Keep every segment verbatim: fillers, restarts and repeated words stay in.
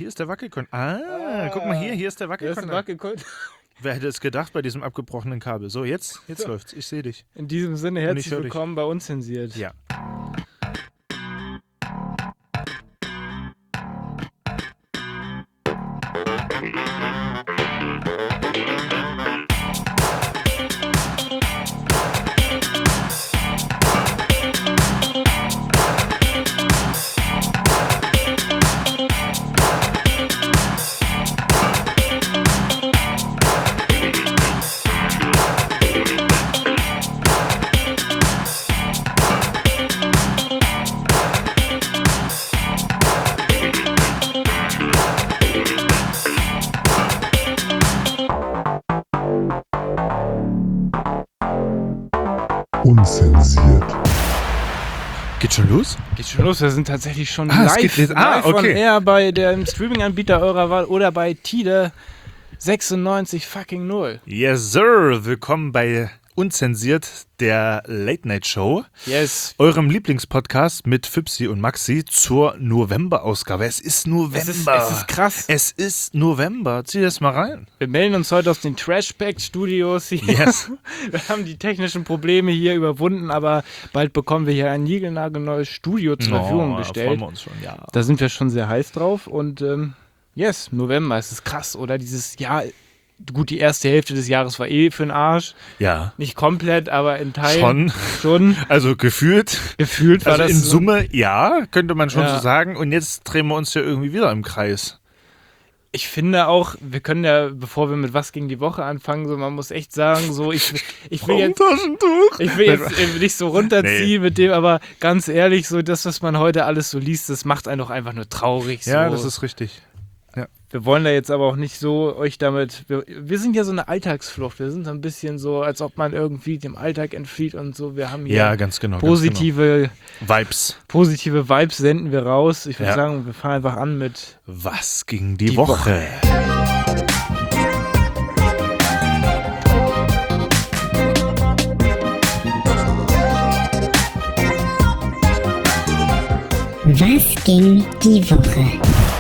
hier ist der Wackelkontakt. Ah, ah, guck mal hier, hier ist der Wackelkontakt. Wackelkontakt. Wer hätte es gedacht bei diesem abgebrochenen Kabel? So, jetzt, jetzt so. läuft's. Ich sehe dich. In diesem Sinne, herzlich willkommen bei Unzensiert. Ja. Unzensiert. Geht schon los? Geht schon los, wir sind tatsächlich schon ah, live, es geht jetzt. Ah, live okay. on air bei dem Streaming-Anbieter eurer Wahl oder bei Tide sechsundneunzig fucking null. Yes, sir. Willkommen bei Unzensiert, der Late-Night-Show. Yes. Eurem Lieblingspodcast mit Fipsi und Maxi zur November-Ausgabe. Es ist November. Es ist, es ist krass. Es ist November. Zieh das mal rein. Wir melden uns heute aus den Trashback-Studios hier. Yes. Wir haben die technischen Probleme hier überwunden, aber bald bekommen wir hier ein niegelnagelneues Studio zur Verfügung oh, gestellt. Da freuen wir uns schon, ja. Da sind wir schon sehr heiß drauf und ähm, yes, November, es ist krass, oder? Dieses Jahr, gut, die erste Hälfte des Jahres war eh für den Arsch. Ja. Nicht komplett, aber in Teilen Schon. schon. Also gefühlt. Gefühlt war also das in so. Summe, ja, könnte man schon Ja. so sagen. Und jetzt drehen wir uns ja irgendwie wieder im Kreis. Ich finde auch, wir können ja, bevor wir mit was gegen die Woche anfangen, so, man muss echt sagen, so, ich, ich will jetzt, Taschentuch. ich will jetzt äh, nicht so runterziehen Nee. mit dem, aber ganz ehrlich, so das, was man heute alles so liest, das macht einen doch einfach nur traurig. So. Ja, das ist richtig. Wir wollen da jetzt aber auch nicht so euch damit, wir, wir sind ja so eine Alltagsflucht, wir sind so ein bisschen so, als ob man irgendwie dem Alltag entflieht und so, wir haben hier Ja, ganz genau. positive, Ganz genau. Vibes. positive Vibes senden wir raus. Ich würde Ja. sagen, wir fangen einfach an mit Was ging die, Die Woche? Was ging die Woche?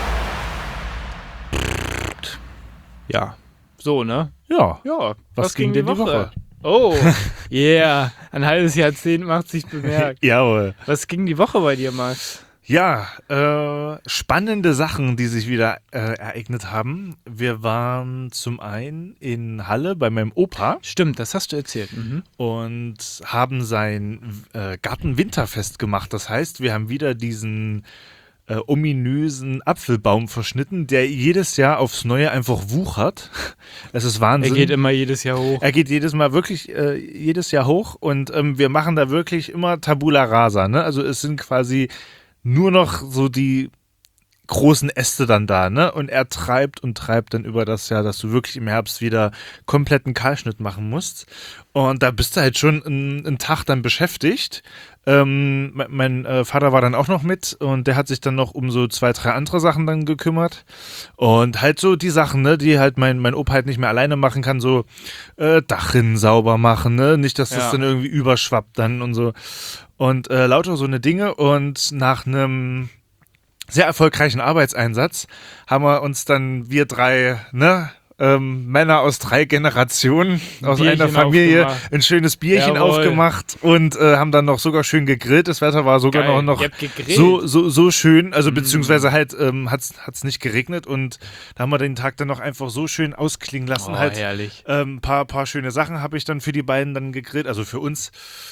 Ja, so, ne? Ja. Ja, Was ging denn die Woche? Oh, yeah, ein halbes Jahrzehnt macht sich bemerkt. Jawohl. Was ging die Woche bei dir, Max? Ja, äh, spannende Sachen, die sich wieder äh, ereignet haben. Wir waren zum einen in Halle bei meinem Opa Stimmt, das hast du erzählt. Mhm. und haben sein äh, Garten-Winterfest gemacht. Das heißt, wir haben wieder diesen äh, ominösen Apfelbaum verschnitten, der jedes Jahr aufs Neue einfach wuchert. Es ist Er Wahnsinn. geht immer jedes Jahr hoch. Er geht jedes Mal wirklich, äh, jedes Jahr hoch und ähm, wir machen da wirklich immer Tabula Rasa, ne? Also es sind quasi nur noch so die großen Äste dann da, ne? Und er treibt und treibt dann über das Jahr, dass du wirklich im Herbst wieder kompletten Kahlschnitt machen musst. Und da bist du halt schon einen, einen Tag dann beschäftigt. Ähm, mein mein äh, Vater war dann auch noch mit und der hat sich dann noch um so zwei, drei andere Sachen dann gekümmert. Und halt so die Sachen, ne, die halt mein, mein Opa halt nicht mehr alleine machen kann, so äh, Dachrinnen sauber machen, ne? Nicht, dass das Ja. dann irgendwie überschwappt dann und so. Und äh, lauter so eine Dinge und nach einem sehr erfolgreichen Arbeitseinsatz haben wir uns dann, wir drei, ne, ähm, Männer aus drei Generationen, aus Bierchen einer Familie, aufgemacht. ein schönes Bierchen Jawohl. aufgemacht und äh, haben dann noch sogar schön gegrillt. Das Wetter war sogar Geil. noch, noch Ihr habt gegrillt? so, so, so schön, also Mm. beziehungsweise halt ähm, hat es nicht geregnet und da haben wir den Tag dann noch einfach so schön ausklingen lassen. Oh, halt herrlich. ein ähm, paar, paar schöne Sachen habe ich dann für die beiden dann gegrillt, also für uns.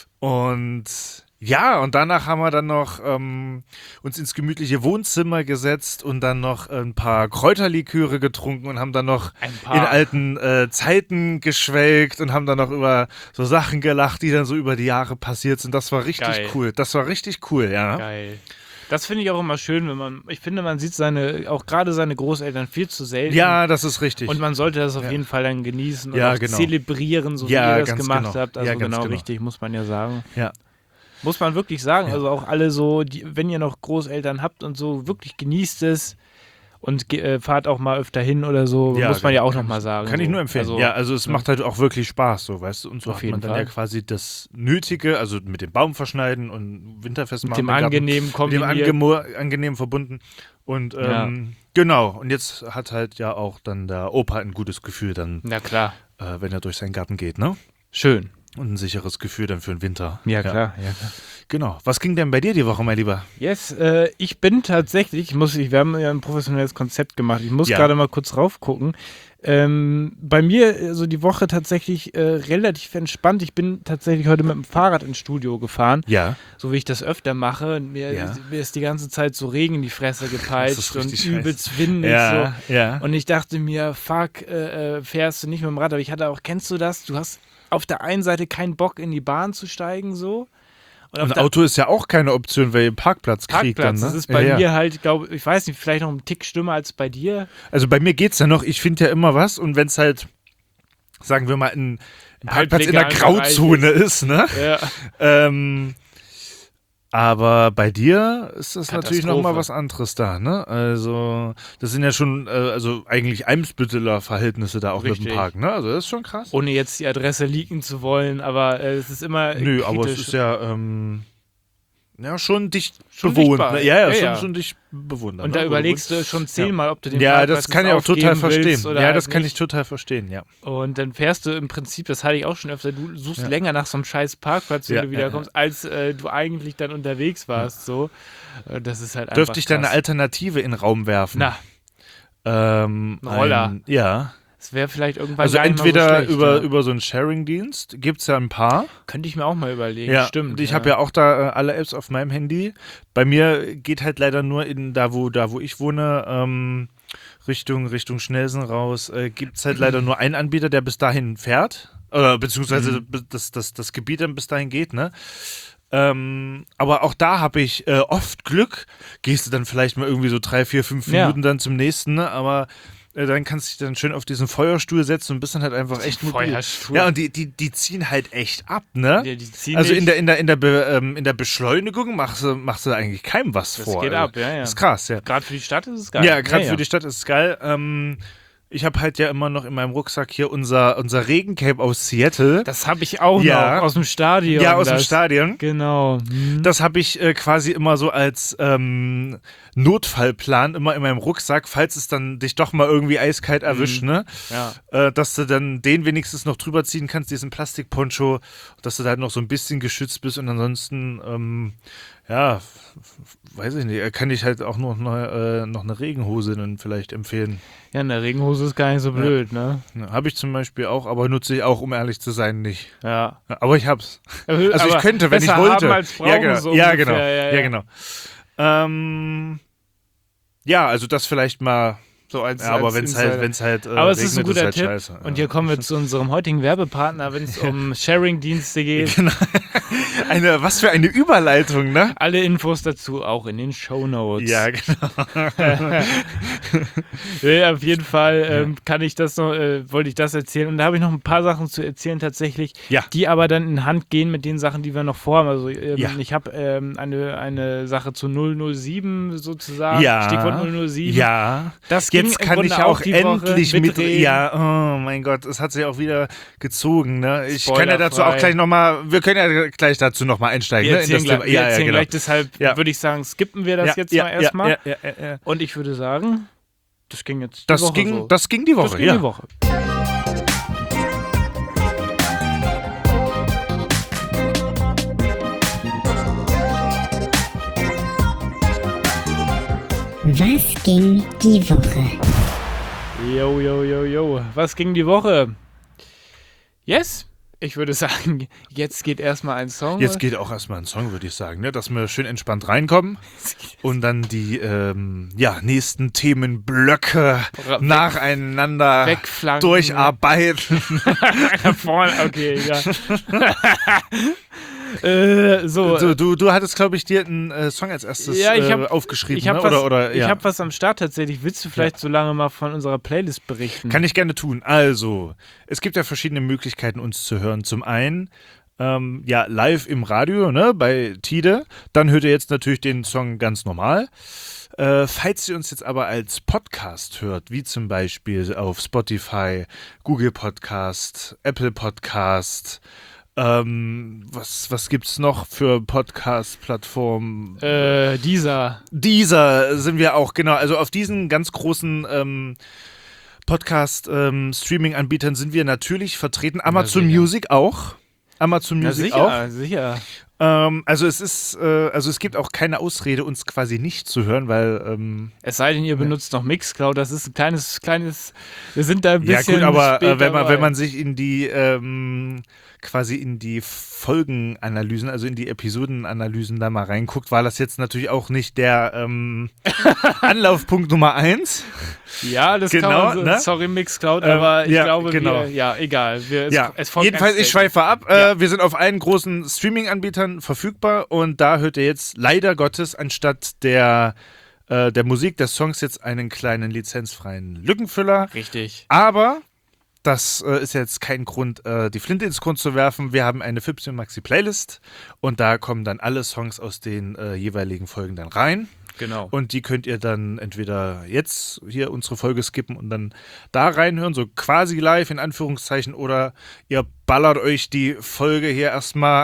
Und ja, und danach haben wir dann noch ähm, uns ins gemütliche Wohnzimmer gesetzt und dann noch ein paar Kräuterliköre getrunken und haben dann noch Ein in paar. alten äh, Zeiten geschwelgt und haben dann noch über so Sachen gelacht, die dann so über die Jahre passiert sind. Das war richtig Geil. cool. Das war richtig cool, ja. Geil. Das finde ich auch immer schön, wenn man, ich finde, man sieht seine, auch gerade seine Großeltern viel zu selten. Ja, das ist richtig. Und man sollte das auf Ja. jeden Fall dann genießen und Ja, auch genau. zelebrieren, so Ja, wie ihr das ganz gemacht genau. habt. Also Ja, ganz genau, genau. richtig, muss man ja sagen. ja. Muss man wirklich sagen. Ja. Also auch alle so, die, wenn ihr noch Großeltern habt und so, wirklich genießt es und ge- äh, fahrt auch mal öfter hin oder so, Ja, muss man ja auch kann nochmal sagen. Kann so. ich nur empfehlen. Also, ja, also es ja. macht halt auch wirklich Spaß, so, weißt du. Und so Auf hat jeden man dann Fall. ja quasi das Nötige, also mit dem Baum verschneiden und Winterfest Mit machen. dem im Garten, Angenehmen mit dem kombiniert. Angemo angenehm verbunden. Und ähm, Genau, und jetzt hat halt ja auch dann der Opa ein gutes Gefühl dann, Na klar. äh, wenn er durch seinen Garten geht, ne? Schön. Und ein sicheres Gefühl dann für den Winter. Ja, klar. Ja, klar. Genau. Was ging denn bei dir die Woche, mein Lieber? Yes, äh, ich bin tatsächlich, ich muss, ich, wir haben ja ein professionelles Konzept gemacht. Ich muss Ja. gerade mal kurz raufgucken. Ähm, bei mir, also die Woche tatsächlich äh, relativ entspannt. Ich bin tatsächlich heute mit dem Fahrrad ins Studio gefahren, Ja. so wie ich das öfter mache. Mir, Ja. mir ist die ganze Zeit so Regen in die Fresse gepeitscht ist und richtig übelst windig. Ja, So. ja. Und ich dachte mir, fuck, äh, äh, fährst du nicht mit dem Rad. Aber ich hatte auch, kennst du das? Du hast auf der einen Seite keinen Bock, in die Bahn zu steigen, so. Und auf Und der Auto ist ja auch keine Option, weil ihr einen Parkplatz kriegt dann, Parkplatz, ne? das ist bei ja, mir ja. halt, glaube ich, weiß nicht, vielleicht noch einen Tick schlimmer als bei dir. Also bei mir geht's ja noch, ich finde ja immer was und wenn es halt, sagen wir mal, ein Parkplatz in der halblegalen Grauzone ist, ne? Ja. Ähm, aber bei dir ist das natürlich Katastrophe. nochmal was anderes da, ne? Also, das sind ja schon, äh, also eigentlich Eimsbütteler Verhältnisse da auch mit Richtig. dem Park, ne? Also das ist schon krass. Ohne jetzt die Adresse leaken zu wollen, aber äh, es ist immer äh, Nö, aber es kritisch. ist ja, ähm, ja, schon dicht Schon bewohnt. dichtbar. Ne? Ja, ja, Ja, schon, ja. schon dicht bewohnt. Und da überlegst du schon zehnmal, ob du den Ja, Parkplatz das kann jetzt ich auch total aufgeben verstehen. willst oder Ja, halt das kann nicht. ich total verstehen, ja. Und dann fährst du im Prinzip, das hatte ich auch schon öfter, du suchst Ja. länger nach so einem scheiß Parkplatz, wenn Ja, du ja, wiederkommst, als äh, du eigentlich dann unterwegs warst. So. Äh, Das ist halt einfach Dürfte ich da eine krass. Alternative in den Raum werfen? Na, Ähm, Ein Roller. Ein, ja. es wäre vielleicht irgendwann Also gar nicht mal so entweder schlecht, über, ja. über so einen Sharing-Dienst, gibt es ja ein paar. Könnte ich mir auch mal überlegen, Ja, stimmt. und ich habe ja auch da äh, alle Apps auf meinem Handy. Bei mir geht halt leider nur in da, wo, da, wo ich wohne, ähm, Richtung, Richtung Schnelsen raus, äh, gibt es halt leider nur einen Anbieter, der bis dahin fährt. Äh, beziehungsweise Mhm. be- das, das, das Gebiet dann bis dahin geht, ne? Ähm, aber auch da habe ich äh, oft Glück. Gehst du dann vielleicht mal irgendwie so drei, vier, fünf Ja. Minuten dann zum nächsten, ne? Aber äh, dann kannst du dich dann schön auf diesen Feuerstuhl setzen und bist dann halt einfach echt mobil. Feuerstuhl. Ja, und die, die, die ziehen halt echt ab, ne? Ja, die ziehen Also dich- in der, in der, in der, Be, ähm, in der Beschleunigung machst du, machst du eigentlich keinem was Das vor. geht also. ab, ja, ja. Das ist krass, ja. Gerade für die Stadt ist es geil. Ja, gerade ja, für die Stadt ist es geil. Ähm, ich habe halt ja immer noch in meinem Rucksack hier unser, unser Regencape aus Seattle. Das habe ich auch Ja. noch aus dem Stadion. ja, aus dem das. Stadion. Genau. Mhm. Das habe ich äh, quasi immer so als ähm, Notfallplan immer in meinem Rucksack, falls es dann dich doch mal irgendwie eiskalt erwischt, ne? Ja. Äh, dass du dann den wenigstens noch drüber ziehen kannst, diesen Plastikponcho, dass du da halt noch so ein bisschen geschützt bist und ansonsten, ähm, ja, f- f- weiß ich nicht, kann ich halt auch noch eine, äh, noch eine Regenhose dann vielleicht empfehlen. Ja, eine Regenhose ist gar nicht so blöd, ne? Ja, habe ich zum Beispiel auch, aber nutze ich auch, um ehrlich zu sein, nicht. Ja. Ja, aber ich hab's. Also ich Aber könnte, wenn ich besser wollte. haben als brauchen, ja, genau. so ja, ungefähr, genau. ja, Ja, ja. genau. Ähm, ja, also das vielleicht mal. So als, Ja, aber als wenn es halt, Insider. wenn's halt. Äh, Aber es ist ein regnet, guter halt Tipp. scheiße. Und ja. hier kommen wir zu unserem heutigen Werbepartner, wenn es um Sharing-Dienste geht. Genau. Eine, was für eine Überleitung, ne? Alle Infos dazu auch in den Shownotes. Ja, genau. Ja, auf jeden Fall ähm, kann ich das noch, äh, wollte ich das erzählen. Und da habe ich noch ein paar Sachen zu erzählen tatsächlich, Ja. die aber dann in Hand gehen mit den Sachen, die wir noch vorhaben. Also ähm, Ja. ich habe ähm, eine, eine Sache zu null null sieben sozusagen, Ja. Stichwort null null sieben. Ja. Das ging Jetzt im kann Grunde ich auch die Woche endlich mit. mitreden. Ja, oh mein Gott, es hat sich auch wieder gezogen, ne? Ich kann ja dazu auch Spoilerfrei. gleich nochmal. Wir können ja gleich dazu nochmal einsteigen, Wir ne? in erzählen, das gleich, Thema. wir Ja, ja, erzählen genau. gleich, deshalb Ja. würde ich sagen, skippen wir das ja, jetzt ja, mal erstmal. Ja, ja, ja, ja. Und ich würde sagen, das ging jetzt die Das, Woche ging, so. das ging die Woche, Das ging ja. die Woche. Was ging die Woche? Jo, jo, jo, jo. Was ging die Woche? Yes? Ich würde sagen, jetzt geht erstmal ein Song. Jetzt geht auch erstmal ein Song, würde ich sagen, ne? Dass wir schön entspannt reinkommen und dann die ähm, ja, nächsten Themenblöcke Ra- nacheinander wegflanken. durcharbeiten. Nach vorne, okay, ja. äh, so, Du, du, du hattest, glaube ich, dir einen äh, Song als erstes Ja, ich hab- äh, aufgeschrieben, ich habe ne? was, oder, oder, ich ja. hab was am Start tatsächlich. Willst du vielleicht so lange mal von unserer Playlist berichten? Kann ich gerne tun. Also, es gibt ja verschiedene Möglichkeiten, uns zu hören. Zum einen, ähm, ja, live im Radio, ne, bei Tide. Dann hört ihr jetzt natürlich den Song ganz normal. Äh, falls ihr uns jetzt aber als Podcast hört, wie zum Beispiel auf Spotify, Google Podcast, Apple Podcast, Ähm, was, was gibt's noch für Podcast-Plattformen? Äh, dieser. Dieser sind wir auch, genau. Also auf diesen ganz großen ähm, Podcast-Streaming-Anbietern sind wir natürlich vertreten. Amazon sicher. Music auch. Amazon Ja, Music sicher, auch. sicher. Ähm, also es ist, äh, also es gibt auch keine Ausrede, uns quasi nicht zu hören, weil ähm, Es sei denn, ihr benutzt noch Mixcloud, das ist ein kleines, kleines, wir sind da ein bisschen ja gut, aber spät äh, wenn man dabei. wenn man sich in die ähm, quasi in die Folgenanalysen, also in die Episodenanalysen da mal reinguckt, war das jetzt natürlich auch nicht der ähm, Anlaufpunkt Nummer eins. Ja, das Genau, kann man so, ne? sorry Mixcloud, Ähm, aber ich ja, glaube, genau. wir, ja, egal. Wir, es, Ja, es folgt jedenfalls, ein ich Statement. schweife ab. Ja. Äh, wir sind auf allen großen Streaming-Anbietern verfügbar und da hört ihr jetzt leider Gottes anstatt der, äh, der Musik des Songs jetzt einen kleinen lizenzfreien Lückenfüller. Richtig. Aber das äh, ist jetzt kein Grund, äh, die Flinte ins Korn zu werfen. Wir haben eine Fipsi Maxi Playlist und da kommen dann alle Songs aus den äh, jeweiligen Folgen dann rein. Genau. Und die könnt ihr dann entweder jetzt hier unsere Folge skippen und dann da reinhören, so quasi live in Anführungszeichen, oder ihr ballert euch die Folge hier erstmal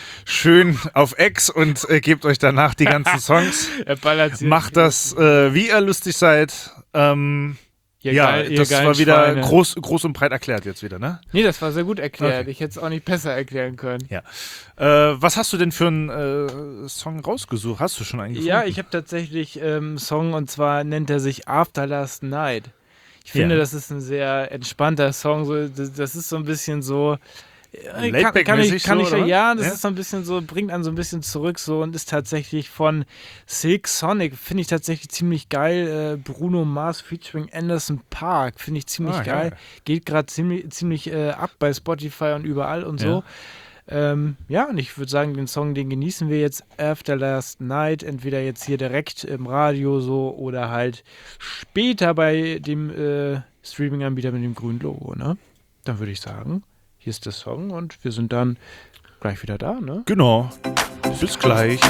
schön auf Ex und äh, gebt euch danach die ganzen Songs. Er ballert sie- Macht das, äh, wie ihr lustig seid. Ähm, Ihr ja, geil- ihr das geilen war wieder Schweine. groß, groß und breit erklärt jetzt wieder, ne? Nee, das war sehr gut erklärt. Okay. Ich hätte es auch nicht besser erklären können. Ja. Äh, was hast du denn für einen äh, Song rausgesucht? Hast du schon einen gefunden? Ja, ich habe tatsächlich ähm, einen Song und zwar nennt er sich After Last Night. Ich finde, Ja. das ist ein sehr entspannter Song. So, das, das ist so ein bisschen so. äh, Kann, kann ich, Laidback-mäßig kann so, ich oder? ja, das Ja? ist so ein bisschen so, bringt einen so ein bisschen zurück so und ist tatsächlich von Silk Sonic, finde ich tatsächlich ziemlich geil. Äh, Bruno Mars featuring Anderson Paak, finde ich ziemlich Ah, geil. geil. Geht gerade ziemlich, ziemlich äh, ab bei Spotify und überall und so. Ähm, ja, und ich würde sagen, den Song, den genießen wir jetzt After Last Night, entweder jetzt hier direkt im Radio so oder halt später bei dem äh, Streaming-Anbieter mit dem grünen Logo, ne? Dann würde ich sagen, hier ist der Song und wir sind dann gleich wieder da, ne? Genau. Bis gleich.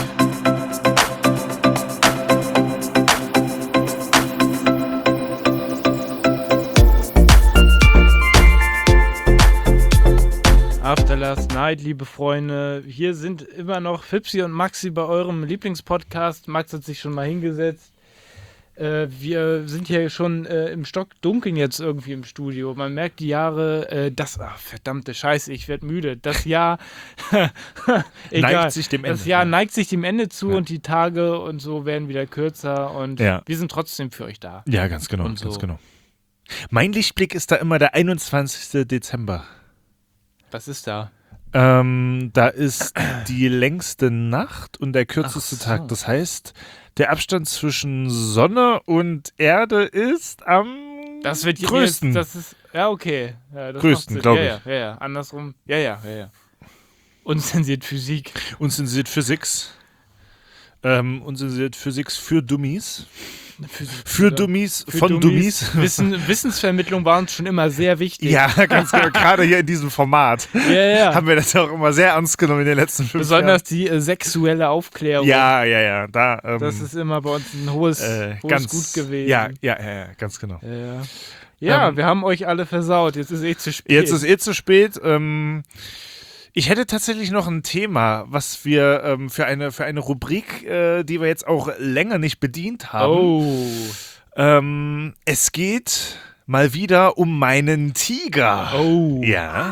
After Last Night, liebe Freunde, hier sind immer noch Fipsi und Maxi bei eurem Lieblingspodcast. Max hat sich schon mal hingesetzt. Äh, wir sind hier schon äh, im Stockdunkeln jetzt irgendwie im Studio. Man merkt die Jahre, äh, das, ach, verdammte Scheiße, ich werde müde. Das Jahr egal, Neigt sich dem Ende. Das Jahr Ja. neigt sich dem Ende zu Ja. und die Tage und so werden wieder kürzer und Ja. wir sind trotzdem für euch da. Ja, ganz genau, Und so. ganz genau. Mein Lichtblick ist da immer der einundzwanzigste Dezember. Was ist da? Ähm, da ist die längste Nacht und der kürzeste Ach so. Tag. Das heißt, der Abstand zwischen Sonne und Erde ist am Das wird jetzt- größten. Das ist, ja, okay. Ja, das Größten, macht Sinn. glaub ja, ich. Ja, ja, ja. Andersrum. Ja, ja, ja, ja. Unzensiert Physik. Unzensiert Physics. Ähm, unzensiert Physics für Dummies. Für Dummies, Für von Dummies. Wissen, Wissensvermittlung war uns schon immer sehr wichtig. Ja, ganz genau. Gerade hier in diesem Format ja, ja. haben wir das auch immer sehr ernst genommen in den letzten fünf Besonders die äh, sexuelle Aufklärung. Jahren. Ja, ja, ja. Da, ähm, Das ist immer bei uns ein hohes, äh, hohes ganz Gut gewesen. Ja, ja, ja, ja, ganz genau. Ja, ja. ja Ähm, wir haben euch alle versaut. Jetzt ist eh zu spät. Jetzt ist eh zu spät. Ähm, ich hätte tatsächlich noch ein Thema, was wir ähm, für, eine, für eine Rubrik, äh, die wir jetzt auch länger nicht bedient haben. Oh. Ähm, es geht mal wieder um meinen Tiger. Oh. Ja.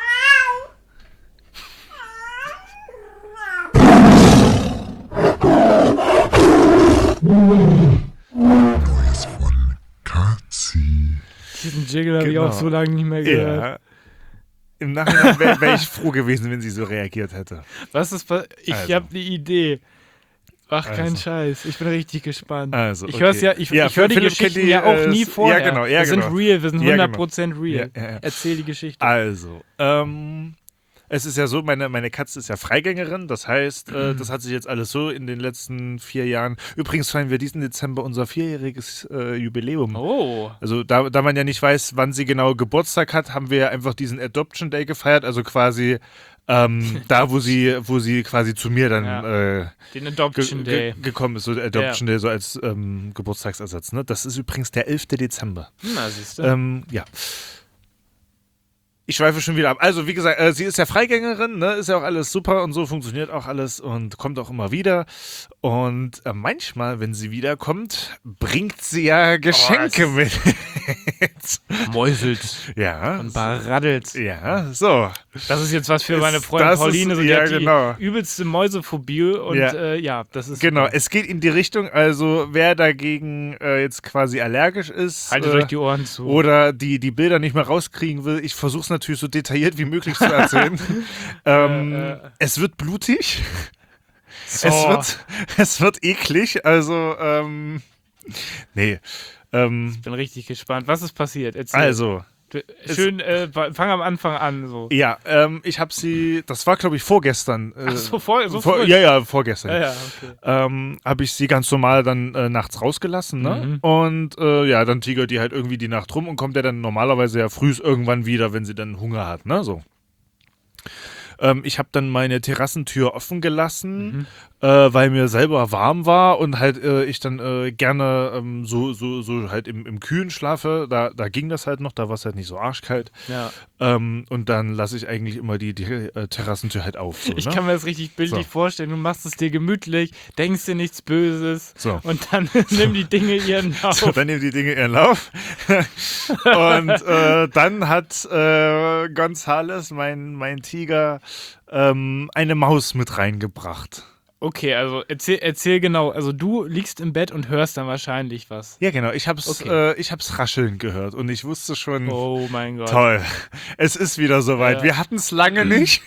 Neues von Katzi. Diesen Jingle habe ich Genau. auch so lange nicht mehr gehört. Ja. Im Nachhinein wäre wär ich froh gewesen, wenn sie so reagiert hätte. Was ist pa- Ich Also. habe die Idee. Ach, kein Also. Scheiß. Ich bin richtig gespannt. Also, ich okay. höre ja, ich, Ja, ich höre die Philipp Geschichten kennt die, ja auch äh, nie s- ja, vorher. genau, ja, wir sind genau. real, wir sind Ja, genau. hundert Prozent real. Ja, ja, ja. Erzähl die Geschichte. Also, ähm, es ist ja so, meine, meine Katze ist ja Freigängerin, das heißt, äh, das hat sich jetzt alles so in den letzten vier Jahren. Übrigens feiern wir diesen Dezember unser vierjähriges äh, Jubiläum. Oh. Also da, da man ja nicht weiß, wann sie genau Geburtstag hat, haben wir einfach diesen Adoption Day gefeiert, also quasi ähm, da, wo sie, wo sie quasi zu mir dann Ja. äh, Den ge Adoption ge Day. gekommen ist, so der Adoption Day so als ähm, Geburtstagsersatz. Ne? Das ist übrigens der elfte Dezember. Na, siehst du. Ähm, ja. Ich schweife schon wieder ab. Also, wie gesagt, äh, sie ist ja Freigängerin, ne? Ist ja auch alles super und so, funktioniert auch alles und kommt auch immer wieder. Und äh, manchmal, wenn sie wiederkommt, bringt sie ja Geschenke Oh, mit. Mäuselt Ja. und baraddelt. Ja, so. Das ist jetzt was für Ist- meine Freundin das ist- Pauline. So, die ja, hat die genau. übelste Mäusephobie und Ja. ja, äh, ja das ist Genau, super. es geht in die Richtung, also wer dagegen äh, jetzt quasi allergisch ist Haltet äh, euch die Ohren zu. oder die, die Bilder nicht mehr rauskriegen will, ich versuche es natürlich so detailliert wie möglich zu erzählen. ähm, Äh, äh. Es wird blutig, so. es, wird, es wird eklig, also ähm, nee. Ähm, Ich bin richtig gespannt. Was ist passiert? Erzähl. also, Du- Schön, äh, fang am Anfang an. So. ja, ähm, ich habe sie, das war glaube ich vorgestern. Äh, Ach so, vor, so vor, früh? ja, ja, vorgestern. Ja, ja, okay. ähm, habe ich sie ganz normal dann äh, nachts rausgelassen, ne? Mhm. Und äh, ja, dann tigert die halt irgendwie die Nacht rum und kommt ja dann normalerweise ja früh irgendwann wieder, wenn sie dann Hunger hat, ne? So. Ähm, ich habe dann meine Terrassentür offen gelassen, Mhm. äh, weil mir selber warm war und halt äh, ich dann äh, gerne ähm, so, so, so halt im, im Kühlen schlafe. Da, da ging das halt noch, da war es halt nicht so arschkalt. Ja. Ähm, und dann lasse ich eigentlich immer die, die äh, Terrassentür halt auf. So, Ich ne? kann mir das richtig bildlich So. vorstellen. Du machst es dir gemütlich, denkst dir nichts Böses So. und dann nimm die Dinge ihren Lauf. So, dann nehmen die Dinge ihren Lauf. Und äh, dann hat äh, Gonzales, mein, mein Tiger, ähm, eine Maus mit reingebracht. Okay, also erzähl, erzähl genau. Also du liegst im Bett und hörst dann wahrscheinlich was. Ja, genau. Ich hab's, Okay. äh, ich hab's rascheln gehört und ich wusste schon, Oh mein Gott. toll, es ist wieder soweit. Ja. Wir hatten es lange nicht.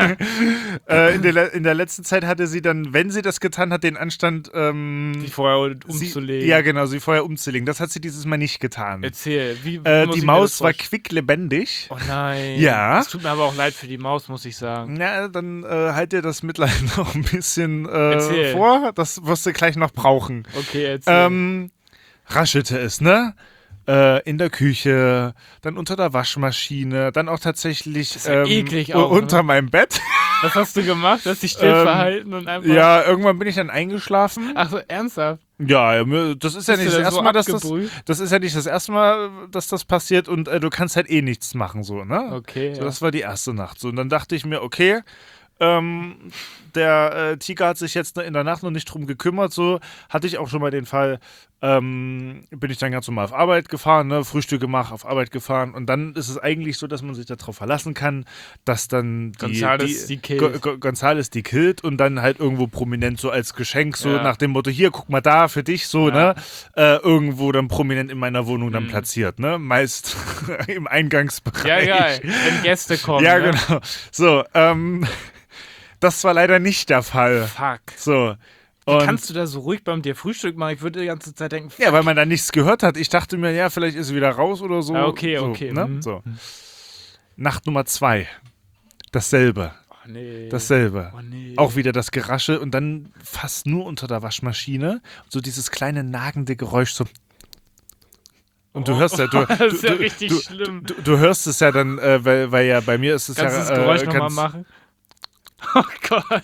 äh, in, der, le- in der letzten Zeit hatte sie dann, wenn sie das getan hat, den Anstand, ähm, Die vorher sie, umzulegen. ja genau, sie vorher umzulegen. Das hat sie dieses Mal nicht getan. Erzähl. Wie, wie Äh, muss die ich mir Maus das war vorstellen? quicklebendig. Oh nein. Ja. Es tut mir aber auch leid für die Maus, muss ich sagen. Na, dann äh, halt dir das Mitleid noch ein bisschen Erzähl. äh, vor. Das wirst du gleich noch brauchen. Okay, erzähl. Ähm, raschelte es, ne? Äh, in der Küche, dann unter der Waschmaschine, dann auch tatsächlich ist ja ähm, eklig u- auch, unter ne? meinem Bett. Was hast du gemacht? Hast dich still ähm, verhalten und einfach... Ja, irgendwann bin ich dann eingeschlafen. Ach so, ernsthaft? Ja, mir- das ist ja Bist nicht du das dann erste so Mal, dass das, abgebrüht? das ist ja nicht das erste Mal, dass das passiert und äh, du kannst halt eh nichts machen, so, ne? Okay, So, ja. das war die erste Nacht. So, und dann dachte ich mir, okay, ähm, der äh, Tiger hat sich jetzt in der Nacht noch nicht drum gekümmert. So hatte ich auch schon mal den Fall, ähm, bin ich dann ganz normal auf Arbeit gefahren, ne, Frühstück gemacht, auf Arbeit gefahren. Und dann ist es eigentlich so, dass man sich darauf verlassen kann, dass dann die, Gonzales die killt. Go Go Gonzales die killt und dann halt irgendwo prominent so als Geschenk, so Ja. nach dem Motto, hier, guck mal da, für dich, so, Ja. ne, äh, irgendwo dann prominent in meiner Wohnung dann Mhm. platziert, ne, meist im Eingangsbereich. Ja, geil. Wenn Gäste kommen. Ja, ne? genau. So, ähm, das war leider nicht der Fall. Fuck. So. Wie Und kannst du da so ruhig beim dir Frühstück machen? Ich würde die ganze Zeit denken, ja, weil man da nichts gehört hat. Ich dachte mir, ja, vielleicht ist sie wieder raus oder so. Ah, okay, so, okay, Ne? mhm. So. Nacht Nummer zwei. Dasselbe. oh, nee. Dasselbe. Oh, nee. Auch wieder das Gerasche und dann fast nur unter der Waschmaschine. So dieses kleine nagende Geräusch so. Und du Oh, hörst ja, du, das du, ist ja du, richtig du, schlimm. Du, du hörst es ja dann, äh, weil, weil ja bei mir ist es Kannst du ja. das Geräusch äh, nochmal ganz- machen? Oh Gott.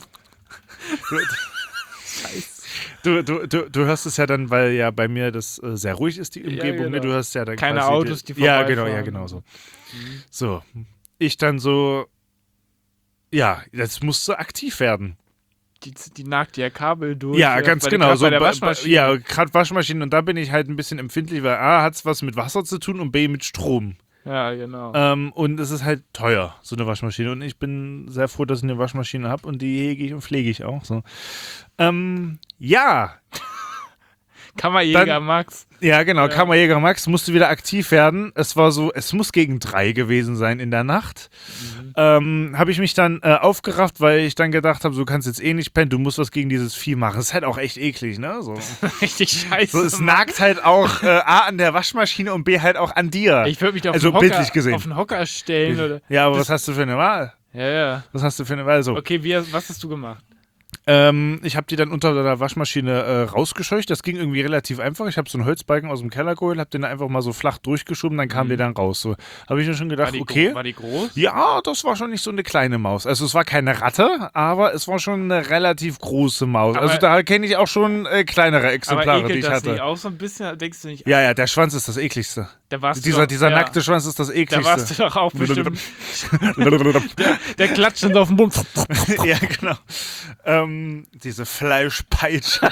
Du, du, du, du hörst es ja dann, weil ja bei mir das äh, sehr ruhig ist, die Umgebung. genau. Ne? Du hörst ja dann Keine quasi Autos, die Ja, vorbeifahren. genau, ja, genau so. So, ich dann so, ja, jetzt musst du aktiv werden. Die, die nagt ja Kabel durch. Ja, äh, ganz bei- genau. grad So, bei der ba- ba- Waschmaschine. Ja, gerade Waschmaschinen. Und da bin ich halt ein bisschen empfindlich, weil A, hat es was mit Wasser zu tun und B, mit Strom. Ja, genau. Ähm, und es ist halt teuer, so eine Waschmaschine. Und ich bin sehr froh, dass ich eine Waschmaschine habe und die hege ich und pflege ich auch. So. Ähm, ja, Kammerjäger dann- Max. Ja, genau. Ja. Kammerjäger Max musste wieder aktiv werden. Es war so, es muss gegen drei gewesen sein in der Nacht. Mhm. Ähm, habe ich mich dann äh, aufgerafft, weil ich dann gedacht habe, so, du kannst jetzt eh nicht pennen, du musst was gegen dieses Vieh machen. Das ist halt auch echt eklig, ne? So, Richtig scheiße. so es nagt halt auch äh, A an der Waschmaschine und B halt auch an dir. Ich würde mich auf, Also den Hocker, bildlich gesehen. auf den Hocker stellen. Oder? Ja, aber was hast du für eine Wahl? Ja, ja. Was hast du für eine Wahl? So, Okay, wie, was hast du gemacht? Ähm, ich habe die dann unter der Waschmaschine äh, rausgescheucht. Das ging irgendwie relativ einfach. Ich habe so einen Holzbalken aus dem Keller geholt, habe den einfach mal so flach durchgeschoben, dann kam Mhm. der dann raus. So habe ich mir schon War gedacht, die, okay. gro- war die groß? Ja, das war schon nicht so eine kleine Maus. Also es war keine Ratte, aber es war schon eine relativ große Maus. Aber- also da kenne ich auch schon äh, kleinere Aber Exemplare, die ekelt ich das hatte. nicht auch so ein bisschen? Denkst du nicht, Ja, ja, der Schwanz ist das ekligste. da warst du Dieser, doch, dieser ja, nackte Schwanz ist das Da warst du ekligste. doch auch bestimmt. Der klatscht uns auf den Mund. Ja, genau. Ähm, diese Fleischpeitsche.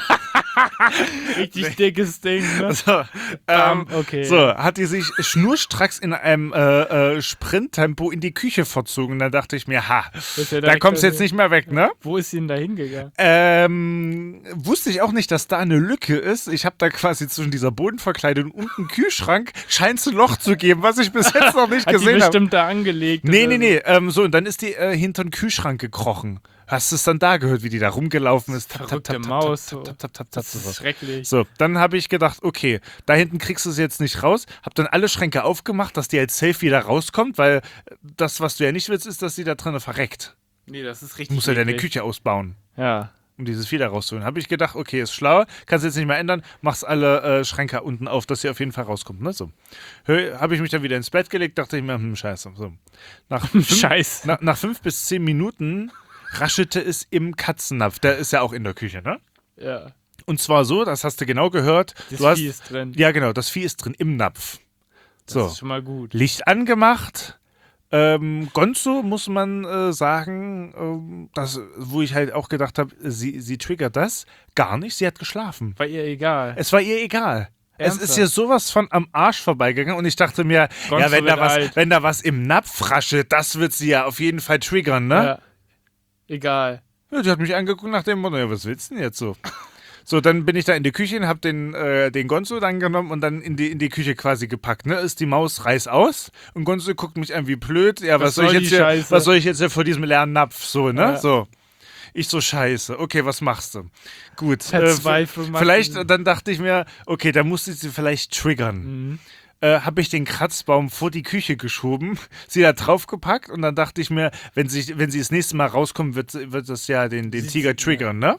Richtig dickes Ding, ne? So, Bam, ähm, okay. so, hat die sich schnurstracks in einem äh, äh, Sprinttempo in die Küche verzogen. Da dachte ich mir, ha, Ist ja da direkt kommst du jetzt also- nicht mehr weg, ne? Wo ist sie denn da hingegangen? Ähm, wusste ich auch nicht, dass da eine Lücke ist. Ich habe da quasi zwischen dieser Bodenverkleidung und einem Kühlschrank scheint es ein Loch zu geben, was ich bis jetzt noch nicht Hat die gesehen habe. bestimmt da angelegt? Nee, oder nee, so? nee. Ähm, so, und dann ist die äh, hinter den Kühlschrank gekrochen. Hast du es dann da gehört, wie die da rumgelaufen ist? Tap, Verrückte Maus, so. tap, tap, tap, tap, Das so. ist schrecklich. So, dann habe ich gedacht, okay, da hinten kriegst du sie jetzt nicht raus. Hab dann alle Schränke aufgemacht, dass die jetzt safe wieder rauskommt, weil das, was du ja nicht willst, ist, dass sie da drinnen verreckt. Nee, das ist Du richtig musst ja deine eklig. Küche ausbauen, Ja. um dieses Vieh da rauszuholen. Habe ich gedacht, okay, ist schlauer, kannst du jetzt nicht mehr ändern, machst alle äh, Schränke unten auf, dass sie auf jeden Fall rauskommt. Ne? So. Habe ich mich dann wieder ins Bett gelegt, dachte ich mir, hm, scheiße. So. Nach fünf, Scheiß. na, nach fünf bis zehn Minuten raschelte es im Katzennapf. Der ist ja auch in der Küche, ne? Ja. Und zwar so, das hast du genau gehört. Das du hast, Vieh ist drin. Ja, genau, das Vieh ist drin im Napf. Das So, ist schon mal gut. Licht angemacht. Ähm, Gonzo, muss man äh, sagen, ähm, das, wo ich halt auch gedacht habe, sie, sie triggert das. Gar nicht, sie hat geschlafen. War ihr egal. Es war ihr egal. Es Ernsthaft? ist ihr sowas von am Arsch vorbeigegangen und ich dachte mir, Gonzo ja, wenn da, wird was, alt. wenn da was im Napf raschelt, das wird sie ja auf jeden Fall triggern, ne? Ja. Egal. Ja, die hat mich angeguckt nach dem Motto, ja, was willst du denn jetzt so? So, dann bin ich da in die Küche und hab den, äh, den Gonzo dann genommen und dann in die, in die Küche quasi gepackt, ne? Ist die Maus reiß aus und Gonzo guckt mich an wie blöd. Ja, was, Was soll ich soll jetzt die hier, Scheiße? was soll ich jetzt hier vor diesem leeren Napf, so, ne? Ja. So. Ich so, scheiße. Okay, was machst du? Gut. Verzweiflung Äh, macht vielleicht, diesen- dann dachte ich mir, okay, da musste ich sie vielleicht triggern. Mhm. Äh, habe ich den Kratzbaum vor die Küche geschoben, sie da draufgepackt und dann dachte ich mir, wenn sie, wenn sie das nächste Mal rauskommt, wird, wird das ja den, den Sie- Tiger triggern, ne?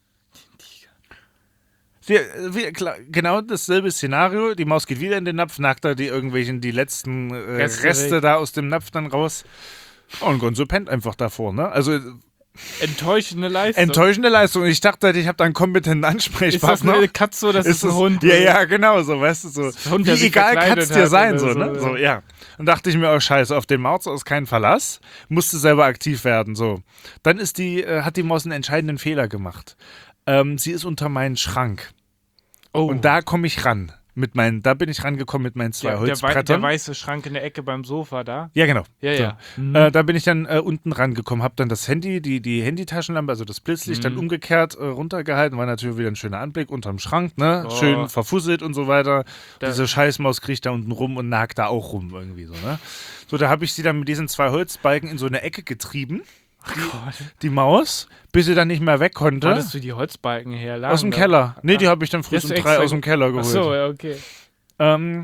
Sie, wie, klar, genau dasselbe Szenario. Die Maus geht wieder in den Napf, nagt da die irgendwelchen, die letzten äh, Reste Reste, weg. da aus dem Napf dann raus. Und Gonzo pennt einfach davor, ne? Also Enttäuschende Leistung. enttäuschende Leistung. Ich dachte, halt, ich habe da einen kompetenten Ist das Ansprechpartner. eine Katze oder das ist, ein es- Hund? Ja, ja, genau, so, weißt du, so. ein Hund, der Wie sich egal kann verkleidet es dir hat sein, oder so, ne? so, So, ja. Und dachte ich mir, oh scheiße, auf den Maus ist kein Verlass, musste selber aktiv werden, so. Dann ist die, äh, hat die Maus einen entscheidenden Fehler gemacht. Ähm, sie ist unter meinen Schrank. Oh. Und da komme ich ran. Mit meinen, da bin ich rangekommen mit meinen zwei der, der, wei- der Holzbrettern. weiße Schrank in der Ecke beim Sofa da. Ja, genau. Ja, so. ja. Mhm. Äh, da bin ich dann äh, unten rangekommen, habe dann das Handy, die, die Handytaschenlampe, also das Blitzlicht, dann Mhm. umgekehrt äh, runtergehalten. War natürlich wieder ein schöner Anblick unterm Schrank, ne? Oh. Schön verfusselt und so weiter. Da- Diese Scheißmaus kriecht da unten rum und nagt da auch rum irgendwie so, ne? So, da habe ich sie dann mit diesen zwei Holzbalken in so eine Ecke getrieben, die Maus, bis sie dann nicht mehr weg konnte. Konntest du die Holzbalken herladen? Aus dem Keller. Nee, die habe ich dann früh Hast um du drei extra aus dem Keller geholt. Achso, ja, okay. Ähm,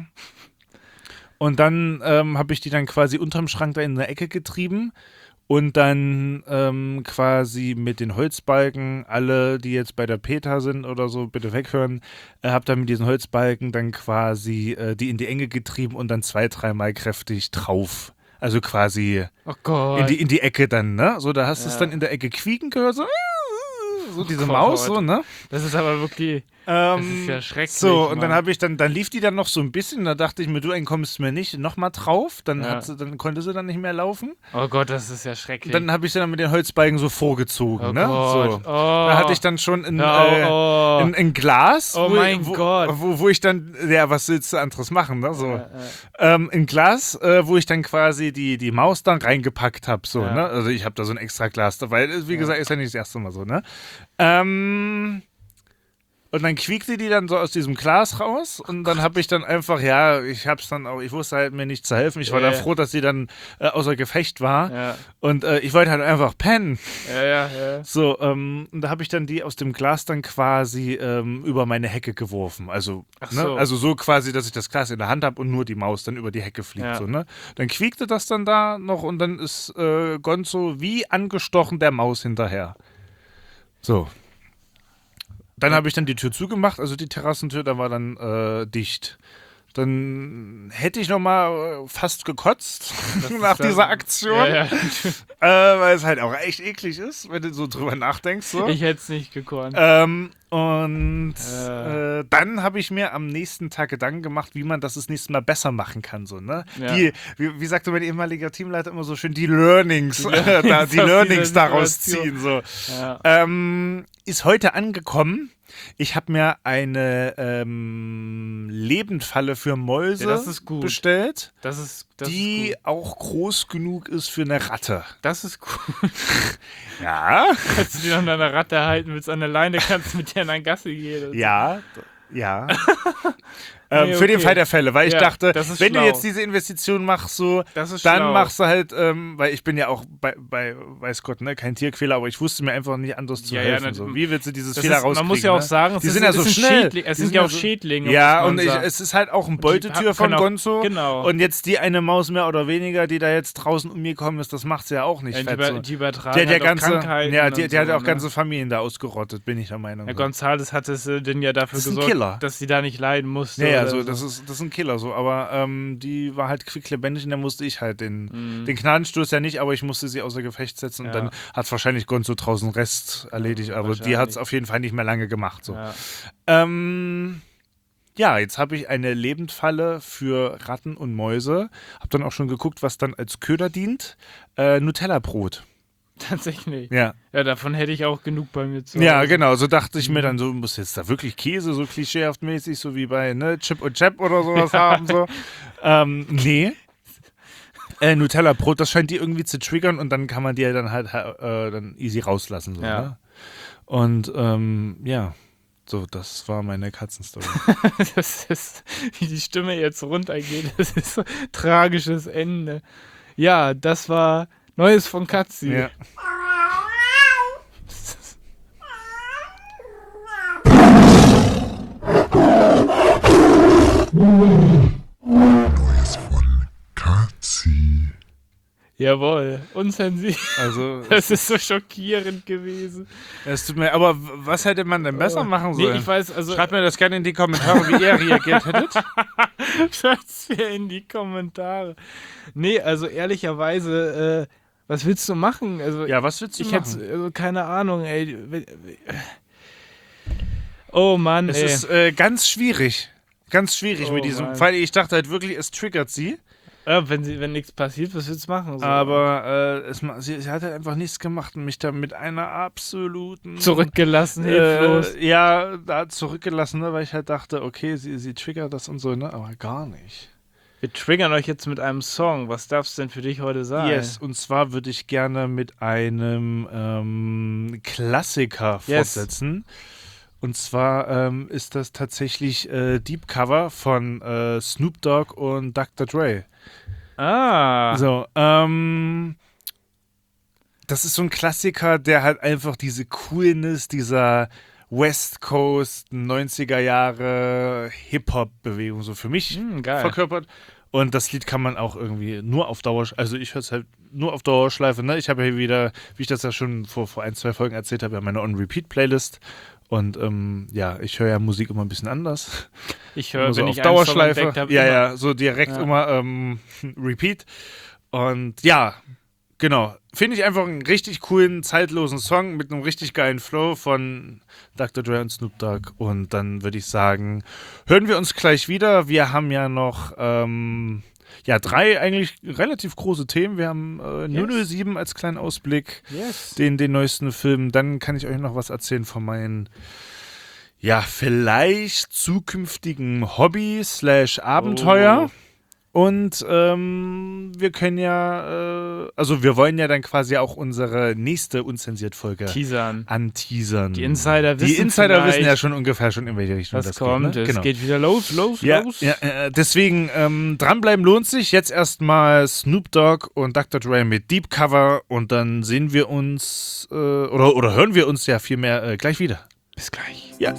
und dann ähm, habe ich die dann quasi unterm Schrank da in eine Ecke getrieben und dann ähm, quasi mit den Holzbalken, alle, die jetzt bei der PETA sind oder so, bitte weghören, äh, habe dann mit diesen Holzbalken dann quasi äh, die in die Enge getrieben und dann zwei, dreimal kräftig drauf. Also quasi Oh Gott. in die, in die Ecke dann, ne? So, da hast du es Ja. dann in der Ecke quieken gehört, so, so diese Gott. Maus, so, ne? Das ist aber wirklich. Ähm, Das ist ja schrecklich, So, und dann Mann. habe ich dann, dann lief die dann noch so ein bisschen, da dachte ich mir, du entkommst mir nicht, nochmal drauf, dann, Ja. hat sie, dann konnte sie dann nicht mehr laufen. Oh Gott, das ist ja schrecklich. Dann habe ich sie dann mit den Holzbalken so vorgezogen, oh ne? Gott. So. Oh. Da hatte ich dann schon ein, Ja, äh, oh. ein, ein Glas, Oh wo, mein wo, Gott. Wo, wo ich dann, ja, was willst du anderes machen, ne? So. Äh, äh. Ähm, ein Glas, äh, wo ich dann quasi die, die Maus dann reingepackt habe, so, Ja. ne? Also ich habe da so ein extra Glas dabei, wie gesagt, ist ja nicht das erste Mal so, ne? Ähm, und dann quiekte die dann so aus diesem Glas raus und dann habe ich dann einfach, ja, ich hab's dann auch, ich wusste halt mir nicht zu helfen. Ich war Ja, dann ja. froh, dass sie dann äh, außer Gefecht war Ja, und äh, ich wollte halt einfach pennen. ja, ja. ja. So, ähm, und da habe ich dann die aus dem Glas dann quasi ähm, über meine Hecke geworfen. Also, Ach ne? so. also so quasi, dass ich das Glas in der Hand habe und nur die Maus dann über die Hecke fliegt. Ja. So, ne? Dann quiekte das dann da noch und dann ist äh, Gonzo wie angestochen der Maus hinterher. So. Dann habe ich dann die Tür zugemacht, also die Terrassentür, da war dann äh, dicht. Dann hätte ich noch mal fast gekotzt nach dann, dieser Aktion, Ja, ja. äh, weil es halt auch echt eklig ist, wenn du so drüber nachdenkst. So. Ich hätte es nicht gekonnt. Ähm, und Äh. äh, dann habe ich mir am nächsten Tag Gedanken gemacht, wie man das das nächste Mal besser machen kann. So, ne? Ja. Die, wie, wie sagte mein ehemaliger Teamleiter immer so schön, die Learnings, Die äh, da, Learnings die aus Learnings dieser daraus Situation. ziehen. So. Ja. Ähm, ist heute angekommen. Ich habe mir eine ähm, Lebendfalle für Mäuse Ja, das ist gut. bestellt, Das ist, das die ist gut. auch groß genug ist für eine Ratte. Das ist gut. Ja, Kannst du die an deiner Ratte halten, willst an der Leine, kannst mit der in ein Gassi gehen. ja, ja. ähm, Nee, Für den okay. Fall der Fälle, weil ich Ja, dachte, das ist wenn schlau. du jetzt diese Investition machst, so, Das ist dann schlau. machst du halt, ähm, weil ich bin ja auch bei, bei, weiß Gott, ne, kein Tierquäler, aber ich wusste mir einfach nicht anders zu Ja, ja, helfen. na, so. Wie willst du dieses Das Fehler ist, rauskriegen? man muss ja auch ne? sagen, die es sind ist, ja so es sind schnell. Schädling, es Die sind ja auch so- Schädlinge. Ja, muss und man ich, sagen. es ist halt auch ein die Beutetür haben- von können auch- Gonzo. genau. Und jetzt die eine Maus mehr oder weniger, die da jetzt draußen umgekommen ist, das macht sie ja auch nicht Ja, die, fett. über, so. die übertragen Der, der halt auch ganze, Krankheiten ja, die, und der hat so, auch ne? ganze Familien da ausgerottet, bin ich der Meinung. Ja, so. Gonzales hat es äh, denn ja dafür Das ist ein gesorgt, Killer. dass sie da nicht leiden musste. Ja, ja, oder so, das ist, das ist ein Killer, so, aber ähm, die war halt quicklebendig und dann musste ich halt den, Mhm. den Gnadenstoß ja nicht, aber ich musste sie außer Gefecht setzen und Ja. dann hat wahrscheinlich Gonzo draußen Rest erledigt, aber die wahrscheinlich. hat es auf jeden Fall nicht mehr lange gemacht. So. Ja. Ähm, ja, jetzt habe ich eine Lebendfalle für Ratten und Mäuse, habe dann auch schon geguckt, was dann als Köder dient, äh, Nutella-Brot. Tatsächlich. Ja. Ja, davon hätte ich auch genug bei mir zu Ja, Hause. genau, so dachte ich mir dann, so muss jetzt da wirklich Käse, so klischeehaft mäßig, so wie bei ne, Chip und Chap oder sowas haben. So. Ähm, nee. Äh, Nutella-Brot, das scheint die irgendwie zu triggern und dann kann man die ja dann halt äh, dann easy rauslassen. So, Ja. ne? Und ähm, ja, so, das war meine Katzenstory. Das ist, wie die Stimme jetzt runtergeht, das ist so ein tragisches Ende. Ja, das war Neues von Katzi. ja. Neues von Katzi. Jawohl, unzensiert. Also, Das ist so schockierend gewesen. es tut mir, aber w- was hätte man denn besser machen Nee, sollen? ich weiß, also Schreibt mir das gerne in die Kommentare, wie ihr reagiert hättet. schreibt's mir in die Kommentare. Nee, also ehrlicherweise, äh, was willst du machen? Also Ja, was willst du ich machen? hätte also, keine Ahnung, ey. Oh Mann, Es ey. ist äh, ganz schwierig. Ganz schwierig Oh, mit diesem Mann. Fall. Ich dachte halt wirklich, es triggert sie. Ja, wenn, sie, wenn nichts passiert, was willst du machen? So. Aber äh, es, ma- sie, sie hat halt einfach nichts gemacht und mich da mit einer absoluten. Zurückgelassen, hilflos. Äh, ja, da zurückgelassen, ne, weil ich halt dachte, okay, sie, sie triggert das und so, ne? Aber gar nicht. Wir triggern euch jetzt mit einem Song. Was darf es denn für dich heute sein? Yes, und zwar würde ich gerne mit einem ähm, Klassiker Yes. fortsetzen. Und zwar ähm, ist das tatsächlich äh, Deep Cover von äh, Snoop Dogg und Doktor Dre. Ah. So, ähm, das ist so ein Klassiker, der halt einfach diese Coolness dieser West Coast neunziger Jahre Hip-Hop-Bewegung so für mich Hm, geil. verkörpert. Und das Lied kann man auch irgendwie nur auf Dauer, also ich höre es halt nur auf Dauerschleife. Ne? Ich habe ja hier wieder, wie ich das ja schon vor, vor ein, zwei Folgen erzählt habe, ja meine On-Repeat-Playlist. Und ähm, ja, ich höre ja Musik immer ein bisschen anders. Ich höre, Immer so wenn auf ich einen Song Dauerschleife. entdeckt habe, ja, immer- ja, so direkt Ja. immer ähm, Repeat. Und ja, genau. Finde ich einfach einen richtig coolen, zeitlosen Song mit einem richtig geilen Flow von Doktor Dre und Snoop Dogg. Und dann würde ich sagen, hören wir uns gleich wieder. Wir haben ja noch ähm, ja, drei eigentlich relativ große Themen. Wir haben äh, null null sieben als kleinen Ausblick, Yes. den, den neuesten Film. Dann kann ich euch noch was erzählen von meinen ja, vielleicht zukünftigen Hobby slash Abenteuer. Oh. Und ähm, wir können ja, äh, also wir wollen ja dann quasi auch unsere nächste Unzensiert-Folge Teasern. anteasern. Die Insider wissen Die Insider wissen vielleicht, ja schon ungefähr schon, in welche Richtung was das kommt. geht. Ne? Es Genau. geht wieder los, los, Ja, los. ja äh, deswegen ähm, dranbleiben lohnt sich. Jetzt erstmal Snoop Dogg und Doktor Dre mit Deep Cover und dann sehen wir uns äh, oder, oder hören wir uns ja vielmehr äh, gleich wieder. Bis gleich. Ja.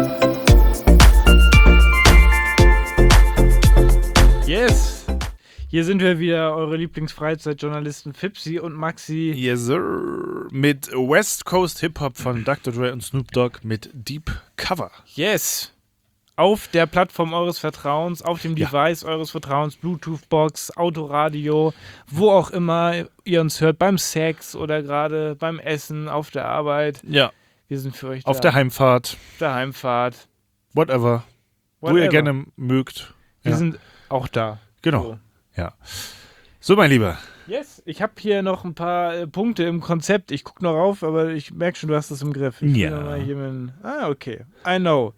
Yes. Hier sind wir wieder, eure Lieblingsfreizeitjournalisten Fipsi und Maxi. Yes, sir. Mit West Coast Hip-Hop von Doktor Dre und Snoop Dogg mit Deep Cover. Yes. Auf der Plattform eures Vertrauens, auf dem Ja. Device eures Vertrauens, Bluetooth-Box, Autoradio, wo auch immer ihr uns hört, beim Sex oder gerade beim Essen, auf der Arbeit. Ja. Wir sind für euch Auf da. der Heimfahrt. Auf der Heimfahrt. Whatever. Wo Whatever. ihr gerne mögt. Wir Ja. sind auch da. Genau. So. Ja. So, mein Lieber. Yes, ich habe hier noch ein paar äh, Punkte im Konzept. Ich gucke noch rauf, aber ich merke schon, du hast das im Griff. Ich will Ja. noch mal hier mit, ah, okay. I know.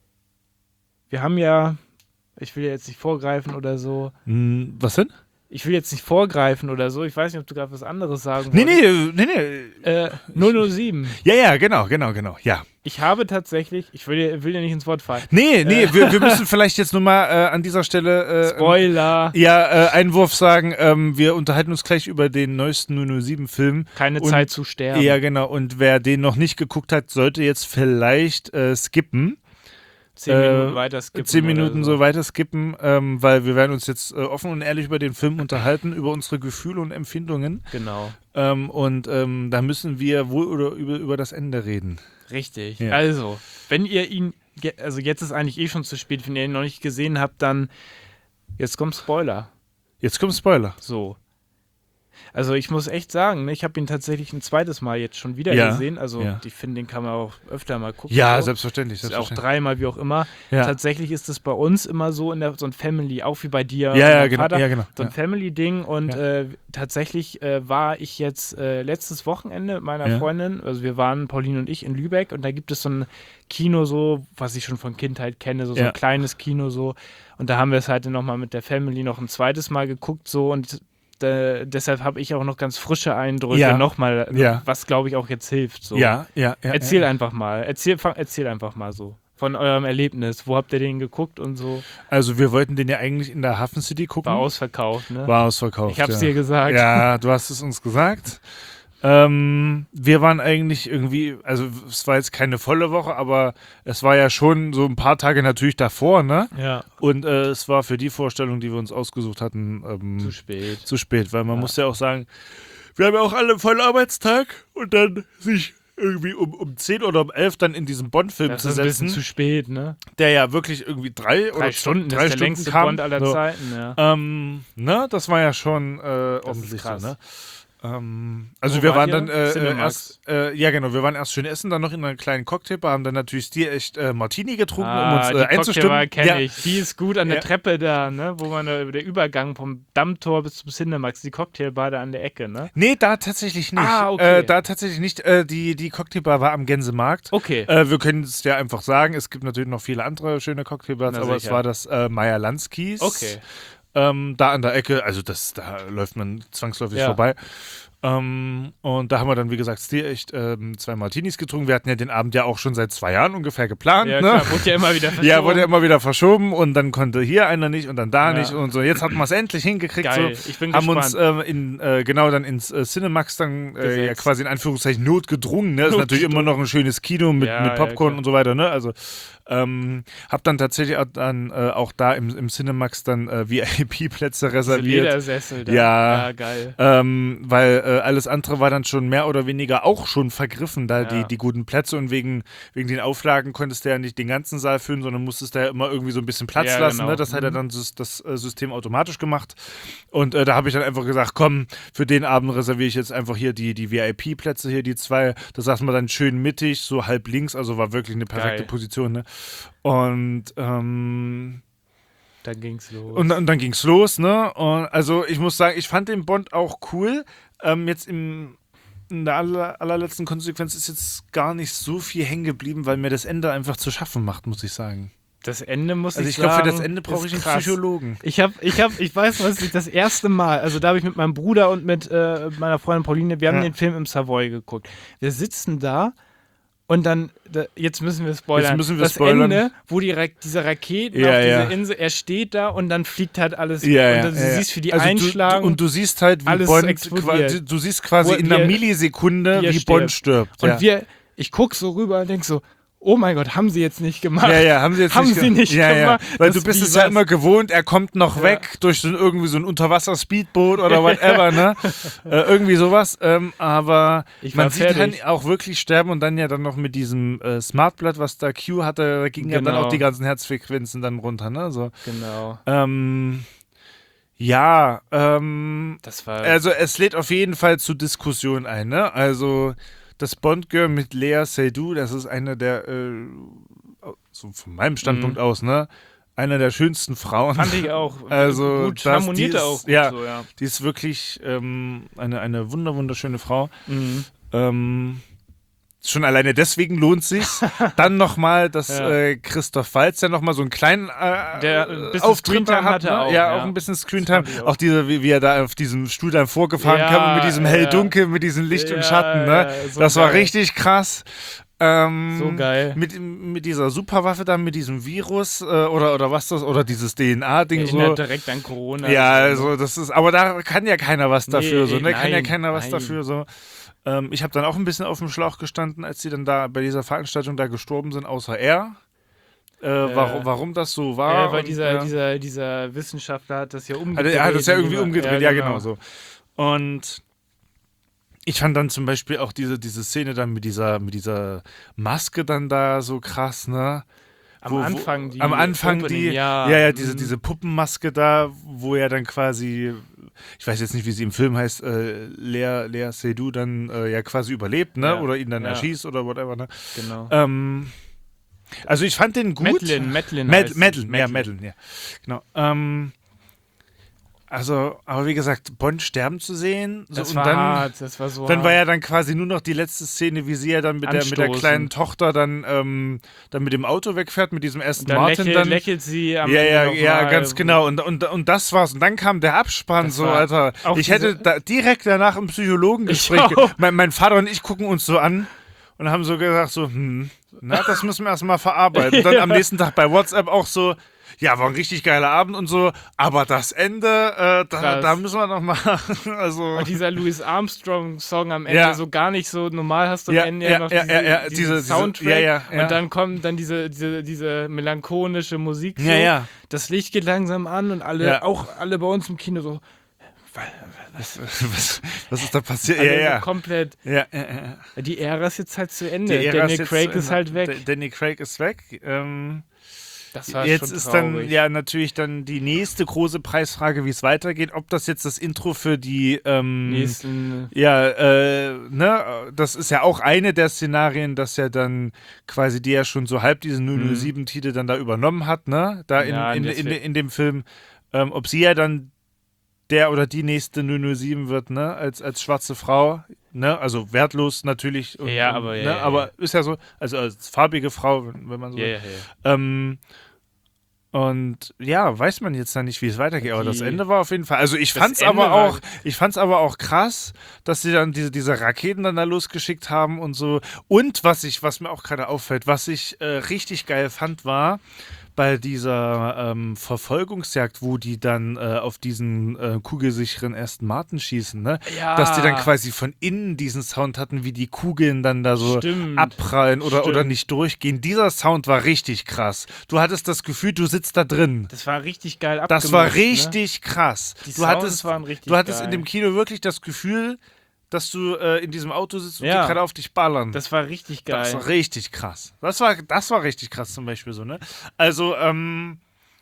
Wir haben ja, ich will ja jetzt nicht vorgreifen oder so. Hm, was denn? Ich will jetzt nicht vorgreifen oder so. Ich weiß nicht, ob du gerade was anderes sagen Nee, wolltest. nee, nee, nee. Äh, null null sieben. Ja, ja, genau, genau, genau. Ja. Ich habe tatsächlich, ich will, dir- will dir nicht ins Wort fallen. Nee, nee, wir, wir müssen vielleicht jetzt nur mal äh, an dieser Stelle äh, Spoiler. ja, äh, Einwurf sagen, ähm, wir unterhalten uns gleich über den neuesten null null sieben-Film. Keine und- Zeit zu sterben. Ja, genau. Und wer den noch nicht geguckt hat, sollte jetzt vielleicht äh, skippen. Zehn äh, Minuten weiter skippen. Zehn Minuten oder so weiter skippen, ähm, weil wir werden uns jetzt äh, offen und ehrlich über den Film unterhalten, über unsere Gefühle und Empfindungen. Genau. Ähm, und ähm, da müssen wir wohl oder über, über das Ende reden. Richtig. Ja. Also, wenn ihr ihn, ge- also jetzt ist eigentlich eh schon zu spät, wenn ihr ihn noch nicht gesehen habt, dann jetzt kommt Spoiler. Jetzt kommt Spoiler. So. Also ich muss echt sagen, ne, ich habe ihn tatsächlich ein zweites Mal jetzt schon wieder Ja, gesehen. Also ja. ich finde, den kann man auch öfter mal gucken. Ja, so. selbstverständlich. Ist auch selbstverständlich. dreimal, wie auch immer. Ja. Tatsächlich ist es bei uns immer so in der so ein Family, auch wie bei dir. Ja, und ja, deinem genau, Vater, ja, genau, So ein ja. Family-Ding. Und Ja. äh, tatsächlich äh, war ich jetzt äh, letztes Wochenende mit meiner Ja. Freundin, also wir waren, Pauline und ich, in Lübeck und da gibt es so ein Kino so, was ich schon von Kindheit kenne, so, so Ja. ein kleines Kino so. Und da haben wir es halt nochmal mit der Family noch ein zweites Mal geguckt so und äh, deshalb habe ich auch noch ganz frische Eindrücke Ja. nochmal, Ja. was glaube ich auch jetzt hilft. So. Ja, ja, ja. Erzähl ja. einfach mal. Erzähl, fang, erzähl einfach mal so. Von eurem Erlebnis. Wo habt ihr den geguckt und so? Also wir wollten den ja eigentlich in der Hafen City gucken. War ausverkauft, ne? War ausverkauft. ich hab's ja. dir gesagt. Ja, du hast es uns gesagt. Ähm, wir waren eigentlich irgendwie, also es war jetzt keine volle Woche, aber es war ja schon so ein paar Tage natürlich davor, ne? Ja. Und äh, es war für die Vorstellung, die wir uns ausgesucht hatten, ähm, Zu spät. zu spät, weil man Ja. muss ja auch sagen, wir haben ja auch alle einen vollen Arbeitstag und dann sich irgendwie um, um zehn oder um elf dann in diesen Bond-Film Das zu ist ein bisschen setzen, zu spät, ne? der ja wirklich irgendwie drei, Drei oder Stunden drei ist der Stunden längste kam. Bond aller So. Zeiten, ja. Ähm, ne, das war ja schon äh, ordentlich krass. so, ne? Ähm, also Wo wir wart waren ihr? dann äh, äh, Cinemax. erst, äh, ja genau, wir waren erst schön essen, dann noch in einer kleinen Cocktailbar, haben dann natürlich dir echt äh, Martini getrunken, um Ah, uns die äh, einzustimmen. Cocktailbar kenne Ja, ich. Die ist gut an der Ja. Treppe da, ne? Wo man äh, der Übergang vom Dammtor bis zum Cinemax, die Cocktailbar da an der Ecke, ne? Nee, da tatsächlich nicht. Ah, okay. äh, da tatsächlich nicht. Äh, die, die Cocktailbar war am Gänsemarkt. Okay. Äh, wir können es ja einfach sagen, es gibt natürlich noch viele andere schöne Cocktailbars, Na, aber es sicher. war das äh, Meyer Landskis. Okay. Ähm, da an der Ecke, also das, da läuft man zwangsläufig Ja. vorbei. Ähm, und da haben wir dann, wie gesagt, Stier echt ähm, zwei Martinis getrunken. Wir hatten ja den Abend ja auch schon seit zwei Jahren ungefähr geplant. Ja, ne? klar, wurde ja immer wieder verschoben. Ja, wurde ja immer wieder verschoben und dann konnte hier einer nicht und dann da Ja. nicht und so. Jetzt hatten wir es endlich hingekriegt. Geil, so. ich bin haben gespannt. uns ähm, in, äh, genau dann ins äh, Cinemax dann äh, ja, Gesetzt. quasi in Anführungszeichen notgedrungen. Ne? Das ist natürlich immer noch ein schönes Kino mit, Ja, mit ja, Popcorn klar. und so weiter. Ne? Also ähm, hab dann tatsächlich auch, dann, äh, auch da im, im Cinemax dann äh, V I P-Plätze Diese reserviert. Ledersessel da. Ja. Ja, geil. Ähm, weil äh, alles andere war dann schon mehr oder weniger auch schon vergriffen, da Ja. die, die guten Plätze und wegen, wegen den Auflagen konntest du ja nicht den ganzen Saal füllen, sondern musstest da ja immer irgendwie so ein bisschen Platz Ja, lassen. genau. Ne? Das hat ja Mhm. dann das, das äh, System automatisch gemacht. Und äh, da habe ich dann einfach gesagt, komm, für den Abend reserviere ich jetzt einfach hier die, die V I P-Plätze hier, die zwei. Da saßen wir dann schön mittig, so halb links, also war wirklich eine perfekte Geil. Position. Ne? Und ähm, Dann ging's los. und, und dann ging's los, ne? Und also ich muss sagen, ich fand den Bond auch cool. Ähm, jetzt im, in der aller, allerletzten Konsequenz ist jetzt gar nicht so viel hängen geblieben, weil mir das Ende einfach zu schaffen macht, muss ich sagen. das Ende muss Also ich ich glaube, für sagen, das Ende brauche ist ich einen krass. Psychologen. Ich habe, ich habe, ich weiß, was ich das erste Mal, also da habe ich mit meinem Bruder und mit äh, meiner Freundin Pauline, wir haben Ja. den Film im Savoy geguckt. Wir sitzen da und dann, da, jetzt müssen wir spoilern. Jetzt müssen wir das spoilern. Ende, wo die Ra diese Raketen Ja, auf diese ja. Insel, er steht da und dann fliegt halt alles. Ja, und ja, dann, du ja, ja. siehst, wie die Also du- einschlagen. Du, und du siehst halt, wie alles Bond, explodiert. quasi, du siehst quasi Wo- in wie einer er- Millisekunde, wie er wie Bond stirbt. stirbt. und ja. wir, ich guck so rüber und denk so, oh mein Gott, haben sie jetzt nicht gemacht. Ja, ja, haben sie jetzt haben nicht, sie nicht ja, gemacht. Ja. Weil Das du bist wie es ja was? immer gewohnt, er kommt noch Ja. weg durch so, ein- irgendwie so ein Unterwasser-Speedboot oder whatever, ne? Äh, irgendwie sowas. Ähm, aber Ich war man sieht fertig. dann auch wirklich sterben und dann ja dann noch mit diesem äh, Smartblood, was da Q hatte, da gingen ja dann Genau. auch die ganzen Herzfrequenzen dann runter, ne? So. Genau. Ähm, ja, ähm, Das war. also es lädt auf jeden Fall zu Diskussionen ein, ne? Also das Bond-Girl mit Lea Seydoux, das ist eine der, äh, so von meinem Standpunkt Mhm. aus, ne? Einer der schönsten Frauen. fand ich auch. Also, gut, das- harmonierte die ist- auch gut ja. so, ja. Die ist wirklich ähm, eine, eine wunder wunderschöne Frau. Mhm. Ähm, schon alleine deswegen lohnt sich's. Dann nochmal, dass Ja. äh, Christoph Waltz ja nochmal so einen kleinen äh, Der ein bisschen Auftritt Screentime da hat, hatte ne? auch, Ja, ja. auch ein bisschen Das Screentime. fand ich auch. Auch diese, wie, wie er da auf diesem Stuhl dann vorgefahren Ja, kam und mit diesem ja. Hell-Dunkel, mit diesem Licht Ja, und Schatten, ne? ja, so das war geil. richtig krass. Ähm, So geil. Mit, mit dieser Superwaffe dann, mit diesem Virus äh, oder, oder was das, oder dieses D N A-Ding so. Erinnert direkt an Corona. Ja, so, ne? also das ist, aber da kann ja keiner was dafür, so, ne? Nee, Kann ja nein, keiner was nein. dafür, so. Ähm, ich habe dann auch ein bisschen auf dem Schlauch gestanden, als die dann da bei dieser Veranstaltung da gestorben sind, außer er. Äh, warum, warum das so war. Ja, weil und, dieser, ja. dieser, dieser Wissenschaftler hat das ja Also, umgedreht. er hat das ja irgendwie Immer- umgedreht, ja, genau so. Und ich fand dann zum Beispiel auch diese, diese Szene dann mit dieser, mit dieser Maske dann da so krass, ne? Am Wo- wo- Anfang die Am Anfang Opening, die, ja. ja, ja, diese, Mhm. diese Puppenmaske da, wo er dann quasi, ich weiß jetzt nicht, wie sie im Film heißt, äh, Lea, Lea Seydoux dann äh, ja quasi überlebt, ne? Ja, Oder ihn dann ja. erschießt oder whatever, ne? Genau. Ähm, also ich fand den gut. Madeline, Madeline Mad, heißt sie. Madeline, ja, Madeline. Madeline, ja. Genau. Ähm, also, aber wie gesagt, Bond sterben zu sehen, so, Das und war dann, hart, das war so dann hart. war ja dann quasi nur noch die letzte Szene, wie sie ja dann mit der, mit der Anstoßen. kleinen Tochter dann, ähm, dann mit dem Auto wegfährt, mit diesem Aston Und dann Martin lächelt, dann. lächelt sie am Ja, ja, Ende ja, nochmal. ganz genau. Und, und, und das war's. Und dann kam der Abspann, Das so, war Alter. auch Ich diese- hätte da direkt danach ein Psychologengespräch. Ich auch. Mein, mein Vater und ich gucken uns so an und haben so gesagt, so, hm, na, das müssen wir erstmal verarbeiten. Und dann am nächsten Tag bei WhatsApp auch so, ja, war ein richtig geiler Abend und so, aber das Ende, äh, da, Krass. da müssen wir noch mal, also. Und dieser Louis Armstrong-Song am Ende Ja. so gar nicht so normal hast du am Ja, Ende ja, ja noch ja, diese, ja, ja, diesen diese- diese- Soundtrack ja, ja, ja. und dann kommt dann diese, diese, diese melancholische Musik so. Ja, ja. Das Licht geht langsam an und alle, Ja. auch alle bei uns im Kino so, was, was, was ist da passiert? alle Ja, so ja. komplett, Ja, ja, ja. die Ära ist jetzt halt zu Die Ende. Ära Daniel jetzt Craig zu ist Ende. halt weg. D- Danny Craig ist weg. Ähm, Das war Jetzt schon ist traurig. dann ja natürlich dann die nächste große Preisfrage, wie es weitergeht. Ob das jetzt das Intro für die ähm, Nächsten, ja, äh, ne, das ist ja auch eine der Szenarien, dass ja dann quasi die ja schon so halb diesen null null sieben-Titel dann da übernommen hat, ne? Da in, Ja, in, das in, wird- in dem Film. Ähm, ob sie ja dann der oder die nächste null null sieben wird, ne? Als, als schwarze Frau, ne? Also wertlos natürlich. Und, Ja, und, aber ja, ne? ja, aber ja. ist ja so, also als farbige Frau, wenn wenn man so ja, will. ja, ja. Ähm, und ja, weiß man jetzt dann nicht, wie es weitergeht, aber das Die- Ende war auf jeden Fall. Also ich Das fand's Ende aber war- auch, ich fand's aber auch krass, dass sie dann diese, diese Raketen dann da losgeschickt haben und so. Und was ich, was mir auch gerade auffällt, was ich äh, richtig geil fand, war bei dieser ähm, Verfolgungsjagd, wo die dann äh, auf diesen äh, kugelsicheren Aston Martin schießen, ne? Ja. Dass die dann quasi von innen diesen Sound hatten, wie die Kugeln dann da so Stimmt. abprallen oder, oder Stimmt. nicht durchgehen. Dieser Sound war richtig krass. Du hattest das Gefühl, du sitzt da drin. Das war richtig geil abgemischt. Das war Ne? richtig krass. Die Du Sounds hattest, waren richtig du hattest geil. in dem Kino wirklich das Gefühl, dass du äh, in diesem Auto sitzt und Ja. die gerade auf dich ballern. Das war richtig geil. Das war richtig krass. Das war, das war richtig krass zum Beispiel so, ne? Also, ähm,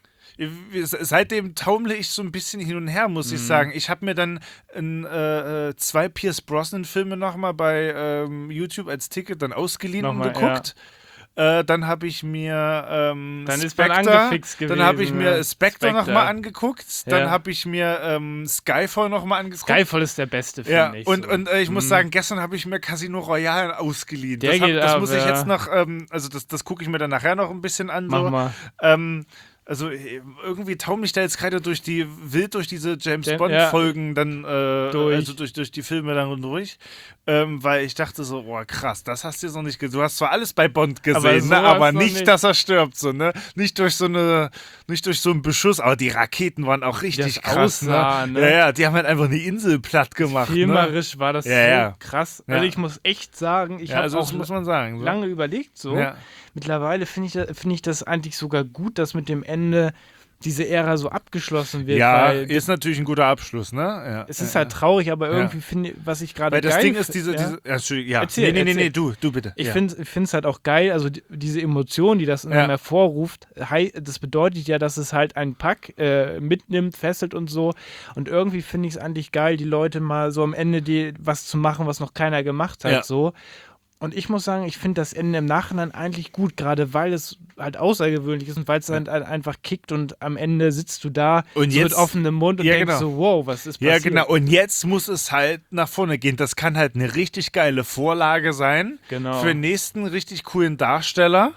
seitdem taumle ich so ein bisschen hin und her, muss ich Mhm. sagen. Ich habe mir dann ein, äh, zwei Pierce Brosnan-Filme nochmal bei ähm, YouTube als Ticket dann ausgeliehen Nochmal, und geguckt. Äh, dann habe ich mir ähm, Dann ist man Spectre, angefixt dann habe ich gewesen, mir ja. Spectre, Spectre. nochmal angeguckt, dann Ja. habe ich mir ähm, Skyfall nochmal angeguckt. Skyfall ist der beste, finde Ja, ich. und, so. und äh, ich muss Mhm. sagen, gestern habe ich mir Casino Royale ausgeliehen. Der das hab, geht das ab, muss ich ja. jetzt noch, ähm, also das, das gucke ich mir dann nachher noch ein bisschen an. Mach So. mal. Ähm, Also irgendwie taumel ich da jetzt gerade durch die, wild durch diese James Jam- Bond-Folgen dann, äh, Durch. also durch, durch die Filme dann durch, ähm, weil ich dachte so, oh krass, das hast du jetzt noch nicht gesehen. Du hast zwar alles bei Bond gesehen, Aber ne, sowas aber noch nicht, nicht. dass er stirbt, so, ne? Nicht durch so eine, nicht durch so einen Beschuss, aber die Raketen waren auch richtig Das krass, aussah, ne? ne? Ja, ja, die haben halt einfach eine Insel platt gemacht, ne? Filmerisch war das Ja, so ja. krass. Ja. Also ich muss echt sagen, ich Ja, habe also das auch muss man sagen. So. lange überlegt so. Ja. Mittlerweile finde ich, da- finde ich das eigentlich sogar gut, dass mit dem Ende diese Ära so abgeschlossen wird. Ja, weil ist natürlich ein guter Abschluss, ne? Ja, es ja, ist halt traurig, aber Ja. irgendwie finde ich, was ich gerade Weil das geil Ding ist fi- diese, ja. diese ja, Entschuldigung, ja. Erzähl, nee, nee, nee, erzähl. nee, du, du bitte. Ich ja. finde es halt auch geil, also die, diese Emotion, die das in Ja. einem hervorruft, hei- das bedeutet ja, dass es halt einen Pack äh, mitnimmt, fesselt und so. Und irgendwie finde ich es eigentlich geil, die Leute mal so am Ende die was zu machen, was noch keiner gemacht hat. Ja. So. Und ich muss sagen, ich finde das Ende im Nachhinein eigentlich gut, gerade weil es halt außergewöhnlich ist und weil es halt einfach kickt und am Ende sitzt du da Und so jetzt- mit offenem Mund und Ja, denkst genau. so, wow, was ist Ja, passiert? genau. Und jetzt muss es halt nach vorne gehen. Das kann halt eine richtig geile Vorlage sein Genau. für den nächsten richtig coolen Darsteller.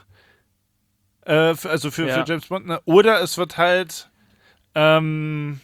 Äh, für, also für, Ja. für James Bond. Ne? Oder es wird halt, ähm,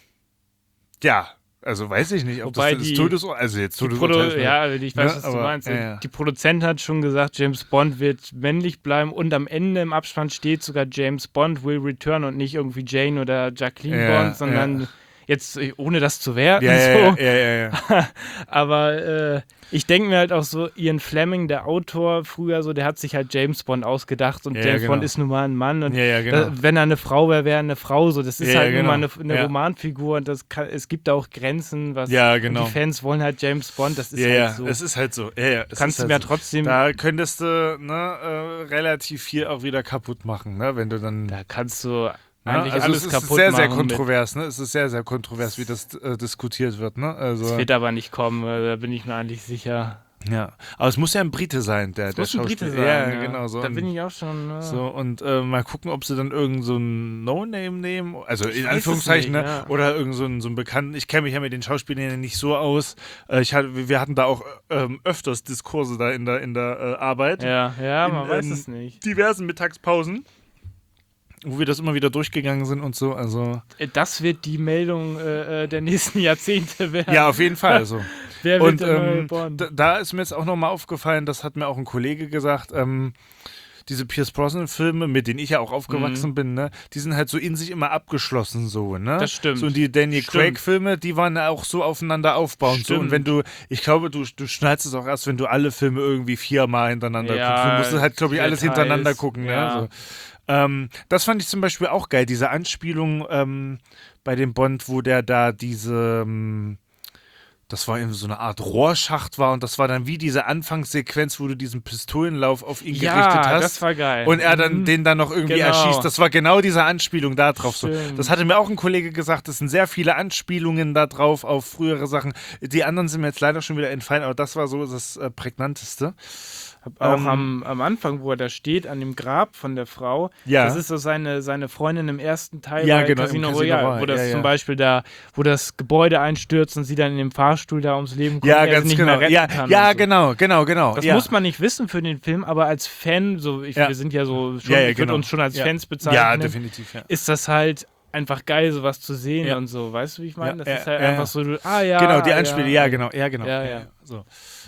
ja, also weiß ich nicht, ob Wobei das, das die- Todesurteil, also jetzt Die Produ Todesurteil. ja, ich weiß, Ne, was du aber, meinst. ja, ja. Die Produzentin hat schon gesagt, James Bond wird männlich bleiben und am Ende im Abspann steht sogar James Bond will return und nicht irgendwie Jane oder Jacqueline Ja, Bond, sondern ja. jetzt, äh, ohne das zu werten, Ja, so. ja, ja, ja, ja, ja. Aber äh, ich denke mir halt auch so, Ian Fleming, der Autor früher so, der hat sich halt James Bond ausgedacht und Ja, James genau. Bond ist nun mal ein Mann und Ja, ja, genau. da, wenn er eine Frau wäre, wäre er eine Frau so. Das ist Ja, halt ja, nun mal genau. eine, eine Ja. Romanfigur und das kann, es gibt da auch Grenzen, was Ja, genau. und die Fans wollen halt James Bond, das ist Ja, halt ja, so. es ist halt so. Ja, ja, es Kannst ist du mir halt ja so. trotzdem, Da könntest du ne, äh, relativ viel auch wieder kaputt machen, ne, wenn du dann. da kannst du ne? eigentlich Also alles es ist kaputt sehr, sehr machen. mit- kontrovers, ne? Es ist sehr, sehr kontrovers, wie das äh, diskutiert wird, ne? Also, Das wird aber nicht kommen, äh, da bin ich mir eigentlich sicher. ja. Aber es muss ja ein Brite sein, der, der Muss ein Brite Schauspieler. sein. Ja, genau so. Da Und- bin ich auch schon. Äh, So, und äh, mal gucken, ob sie dann irgend so ein No-Name nehmen, also in weiß es Anführungszeichen, nicht, ne? ja. Oder irgend so ein, so ein Bekannten. Ich kenne mich ja mit den Schauspielern ja nicht so aus. Äh, ich hatte, wir hatten da auch ähm, öfters Diskurse da in der, in der äh, Arbeit. Ja, ja, In, man weiß ähm, es nicht. Diversen Mittagspausen, wo wir das immer wieder durchgegangen sind und so. Also, Äh, Das wird die Meldung äh, äh, der nächsten Jahrzehnte werden. ja, auf jeden Fall. So. Wer Und wird der neue ähm, Bond? da, da ist mir jetzt auch nochmal aufgefallen, das hat mir auch ein Kollege gesagt, ähm, diese Pierce Brosnan-Filme, mit denen ich ja auch aufgewachsen bin, ne, die sind halt so in sich immer abgeschlossen, so, ne? Das stimmt. So, und die Daniel Stimmt. Craig-Filme, die waren auch so aufeinander aufbauend. So. Und Stimmt. wenn du, ich glaube, du, du schnallst es auch erst, wenn du alle Filme irgendwie viermal hintereinander Ja, guckst. Du musst es halt, glaube ich, alles Details, hintereinander gucken, ja. ne? So. Ähm, das fand ich zum Beispiel auch geil, diese Anspielung ähm, bei dem Bond, wo der da diese, ähm, das war eben so eine Art Rohrschacht war und das war dann wie diese Anfangssequenz, wo du diesen Pistolenlauf auf ihn Ja, gerichtet hast. das war geil. Und er dann Mhm. den dann noch irgendwie Genau. erschießt. Das war genau diese Anspielung da drauf. So. Stimmt. Das hatte mir auch ein Kollege gesagt, das sind sehr viele Anspielungen da drauf auf frühere Sachen. Die anderen sind mir jetzt leider schon wieder entfallen, aber das war so das äh, Prägnanteste. Auch Ähm, am, am Anfang, wo er da steht, an dem Grab von der Frau. Ja. Das ist so seine, seine Freundin im ersten Teil Ja, bei genau, im Casino Casino Royale, Royale, wo das ja, ja. zum Beispiel da, wo das Gebäude einstürzt und sie dann in dem Fahrstuhl da ums Leben kommt Ja, und er ganz sie nicht genau. mehr retten Ja, kann. ja und so. genau, genau, genau. Das ja. muss man nicht wissen für den Film, aber als Fan, so ich, Ja. wir sind ja so schon, Ja, ja, ich würde genau. uns schon als Ja. Fans bezeichnen, Ja, definitiv, ja. ist das halt einfach geil, sowas zu sehen Ja. und so. Weißt du, wie ich meine? Ja, Das ja, ist halt ja, einfach ja. so, du, ah ja. Genau, die ja, Anspiele, ja, genau, ja, genau. Ja, ja. So.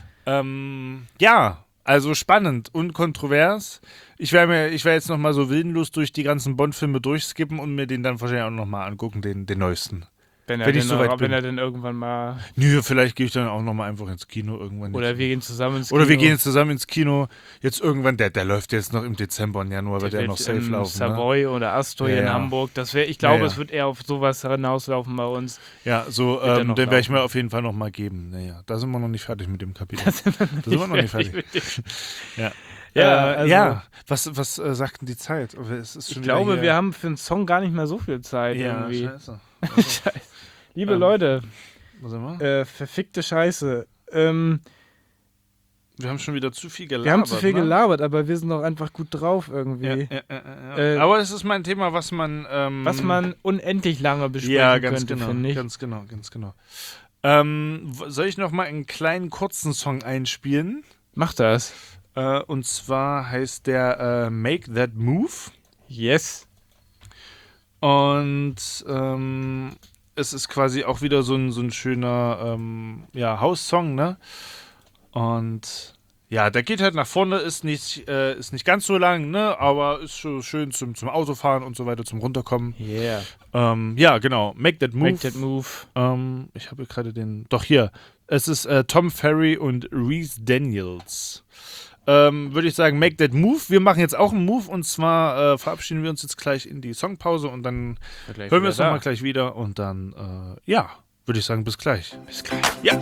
Ähm, ja, also spannend und kontrovers. Ich werde mir, ich werde jetzt nochmal so willenlos durch die ganzen Bond-Filme durchskippen und mir den dann wahrscheinlich auch nochmal angucken, den, den neuesten. Wenn er, Wenn ich denn, soweit wenn bin. er denn irgendwann mal. Nö, vielleicht gehe ich dann auch nochmal einfach ins Kino irgendwann. Oder wir gehen zusammen ins Oder wir Kino. gehen jetzt zusammen ins Kino. Jetzt irgendwann, der, der läuft jetzt noch im Dezember und Januar, wird der noch safe im laufen. Ne? Savoy oder Astoria Ja, in ja. Hamburg. Das wär, ich glaube, Ja, ja. es wird eher auf sowas hinauslaufen bei uns. Ja, so, der ähm, noch den werde ich laufen. mir auf jeden Fall nochmal geben. Naja, da sind wir noch nicht fertig mit dem Kapitel. Da sind wir noch nicht fertig. Ja. Ja, äh, also- ja. Was, was äh, sagt denn die Zeit? Aber es ist schon Ich glaube, wieder hier- wir haben für einen Song gar nicht mehr so viel Zeit Ja, irgendwie. scheiße. Scheiße. Liebe Ähm, Leute, Was haben wir? äh, verfickte Scheiße. Ähm, Wir haben schon wieder zu viel gelabert. wir haben zu viel ne? gelabert, aber wir sind auch einfach gut drauf irgendwie. Ja, ja, ja, ja. Äh, Aber es ist mein Thema, was man. Ähm, Was man unendlich lange besprechen ja, ganz könnte, genau, finde ich. ganz genau, ganz genau. Ähm, w- soll ich noch mal einen kleinen kurzen Song einspielen? Mach das. Äh, und zwar heißt der äh, Make That Move. Yes. Und ähm, es ist quasi auch wieder so ein, so ein schöner ähm, ja, House-Song, ne? Und ja, der geht halt nach vorne, ist nicht, äh, ist nicht ganz so lang, ne? Aber ist so schön zum, zum Autofahren und so weiter, zum Runterkommen. Yeah. Ähm, ja, genau. Make That Move. Make that move. Ähm, ich habe gerade den. Doch hier. Es ist äh, Tom Ferry und Reese Daniels. Ähm, Würde ich sagen, Make That Move. Wir machen jetzt auch einen Move und zwar äh, verabschieden wir uns jetzt gleich in die Songpause und dann hören wir uns nochmal gleich wieder und dann, äh, ja, würde ich sagen, bis gleich. Bis gleich. Ja.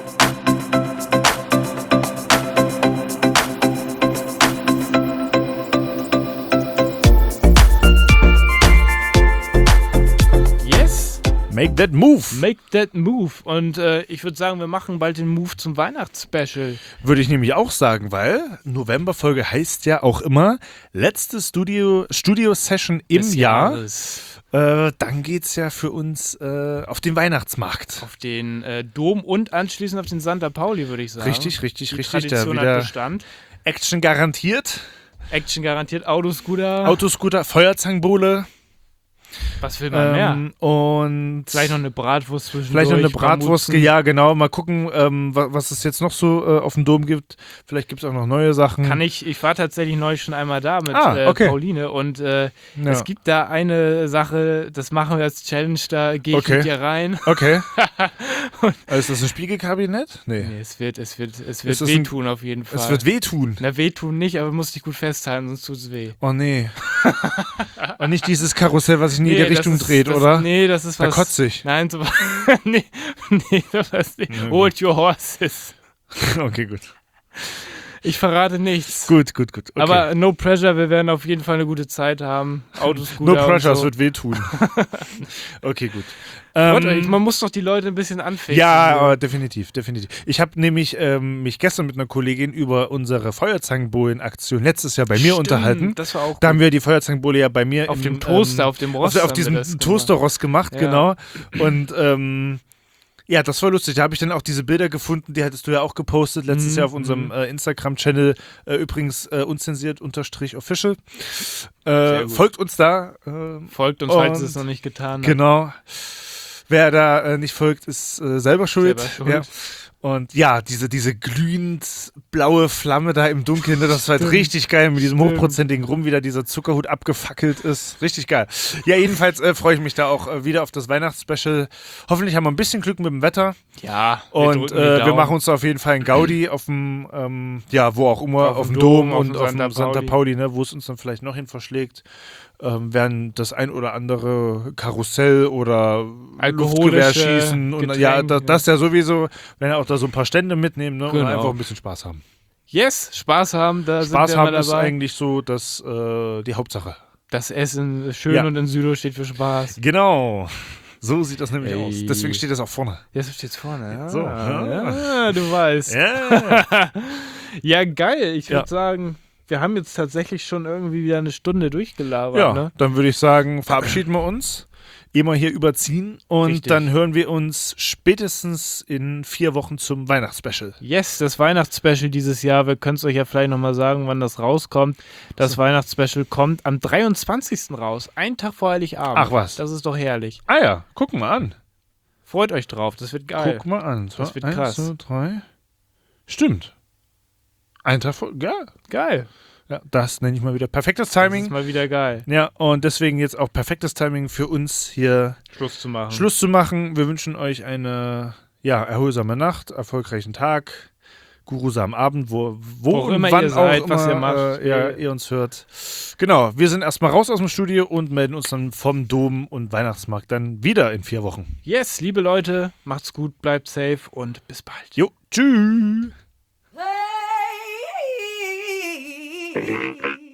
Yes. Make That Move. Make that move. Und äh, ich würde sagen, wir machen bald den Move zum Weihnachtsspecial. Würde ich nämlich auch sagen, weil Novemberfolge heißt ja auch immer letzte Studio, Studio-Session im Des Jahr. Jahres. Äh, dann geht's ja für uns äh, auf den Weihnachtsmarkt. Auf den äh, Dom und anschließend auf den Santa Pauli, würde ich sagen. Richtig, richtig, Die richtig. Da Tradition hat wieder Bestand. Action garantiert. Action garantiert, Autoscooter. Autoscooter, Feuerzangenbowle. Was will man mehr? Ähm, und Vielleicht noch eine Bratwurst zwischendurch. vielleicht noch eine Bratwurst. Bambuzen. Ja, genau. Mal gucken, ähm, wa- was es jetzt noch so äh, auf dem Dom gibt. Vielleicht gibt es auch noch neue Sachen. Kann ich, ich war tatsächlich neulich schon einmal da mit Ah, okay. äh, Pauline und äh, Ja. es gibt da eine Sache, das machen wir als Challenge, da gehe ich Okay. mit dir rein. Okay. Also ist das ein Spiegelkabinett? Nee. Nee, es wird, es wird, es wird Ist das ein- wehtun auf jeden Fall. Es wird wehtun. Na, wehtun nicht, aber musst dich gut festhalten, sonst tut es weh. Oh nee. Und nicht dieses Karussell, was sich in jede Nee, das Richtung ist- dreht, das, oder? Nee, das ist Da was. kotze ich. Nein, so, nee, nee, das ist nicht. Hold your horses. Okay, gut. Ich verrate nichts. Gut, gut, gut. Okay. Aber no pressure, wir werden auf jeden Fall eine gute Zeit haben. Autoscooter no pressure, und es so. wird wehtun. Okay, gut. Freut Ähm, euch, man muss doch die Leute ein bisschen anfixen. Ja, so. aber definitiv, definitiv. Ich habe nämlich ähm, mich gestern mit einer Kollegin über unsere Feuerzangenbowlen-Aktion letztes Jahr bei mir Stimmt, unterhalten. Das war auch Da gut. haben wir die Feuerzangenbowle ja bei mir Auf im, dem Toaster, ähm, auf dem auf, Rost. auf haben wir diesem das gemacht. Toasterrost gemacht, Ja. genau. Und ähm, ja, das war lustig. Da habe ich dann auch diese Bilder gefunden, die hattest du ja auch gepostet letztes Mhm, Jahr auf unserem mhm. äh, Instagram-Channel, äh, übrigens äh, unzensiert unterstrich official. Sehr Äh, gut. folgt uns da. Äh, Folgt uns, falls Und- ihr es noch nicht getan habt. Genau. Wer da äh, nicht folgt, ist äh, selber schuld. Selber schuld. Ja. Und ja, diese, diese glühend blaue Flamme da im Dunkeln, ne, das war halt richtig geil mit diesem Stimmt. hochprozentigen Rum, wie da dieser Zuckerhut abgefackelt ist. Richtig geil. Ja, jedenfalls äh, freue ich mich da auch äh, wieder auf das Weihnachtsspecial. Hoffentlich haben wir ein bisschen Glück mit dem Wetter. Ja, wir Und drücken die äh, wir Daumen. machen uns da auf jeden Fall ein Gaudi auf dem, ähm, ja, wo auch immer, Auf auf, dem dem Dom, Dom, auf und dem auf Santa dem Santa Pauli. Pauli, ne, wo es uns dann vielleicht noch hin verschlägt. Ähm, werden das ein oder andere Karussell oder Alkoholische Luftgewehrschießen und ja, Getränke. da, das ja sowieso, wenn auch da so ein paar Stände mitnehmen, ne, Genau. und einfach ein bisschen Spaß haben. Yes, Spaß haben, da Spaß sind wir haben mal ist dabei. eigentlich so das, äh, die Hauptsache. Das Essen ist schön Ja. und in Südo steht für Spaß. Genau. So sieht das nämlich Ey. aus. Deswegen steht das auch vorne. Ja, so steht's vorne. Ja, So, ja. ja, du weißt. Ja. Ja, geil. Ich würde Ja. sagen, wir haben jetzt tatsächlich schon irgendwie wieder eine Stunde durchgelabert. Ja, Ne? dann würde ich sagen, verabschieden wir uns, immer hier überziehen und Richtig. dann hören wir uns spätestens in vier Wochen zum Weihnachtsspecial. Yes, das Weihnachtsspecial dieses Jahr. Wir können es euch ja vielleicht nochmal sagen, wann das rauskommt. Das Weihnachtsspecial kommt am dreiundzwanzigsten raus. Einen Tag vor Heiligabend. Ach was. Das ist doch herrlich. Ah ja, guck mal an. Freut euch drauf. Das wird geil. Guck mal an. Das wird Eins, krass. zwei, drei. Stimmt. Ein Tag vor. Ja, Geil. ja, das nenne ich mal wieder perfektes Das Timing. ist mal wieder geil. Ja, und deswegen jetzt auch perfektes Timing für uns hier Schluss zu machen. Schluss zu machen. Wir wünschen euch eine ja, erholsame Nacht, erfolgreichen Tag, geruhsamen Abend, wo, wo Wo auch und immer wann ihr seid, auch was immer, ihr macht. Äh, ja, ihr uns hört. Genau, wir sind erstmal raus aus dem Studio und melden uns dann vom Dom und Weihnachtsmarkt dann wieder in vier Wochen. Yes, liebe Leute, macht's gut, bleibt safe und bis bald. Jo, tschüss. Hey.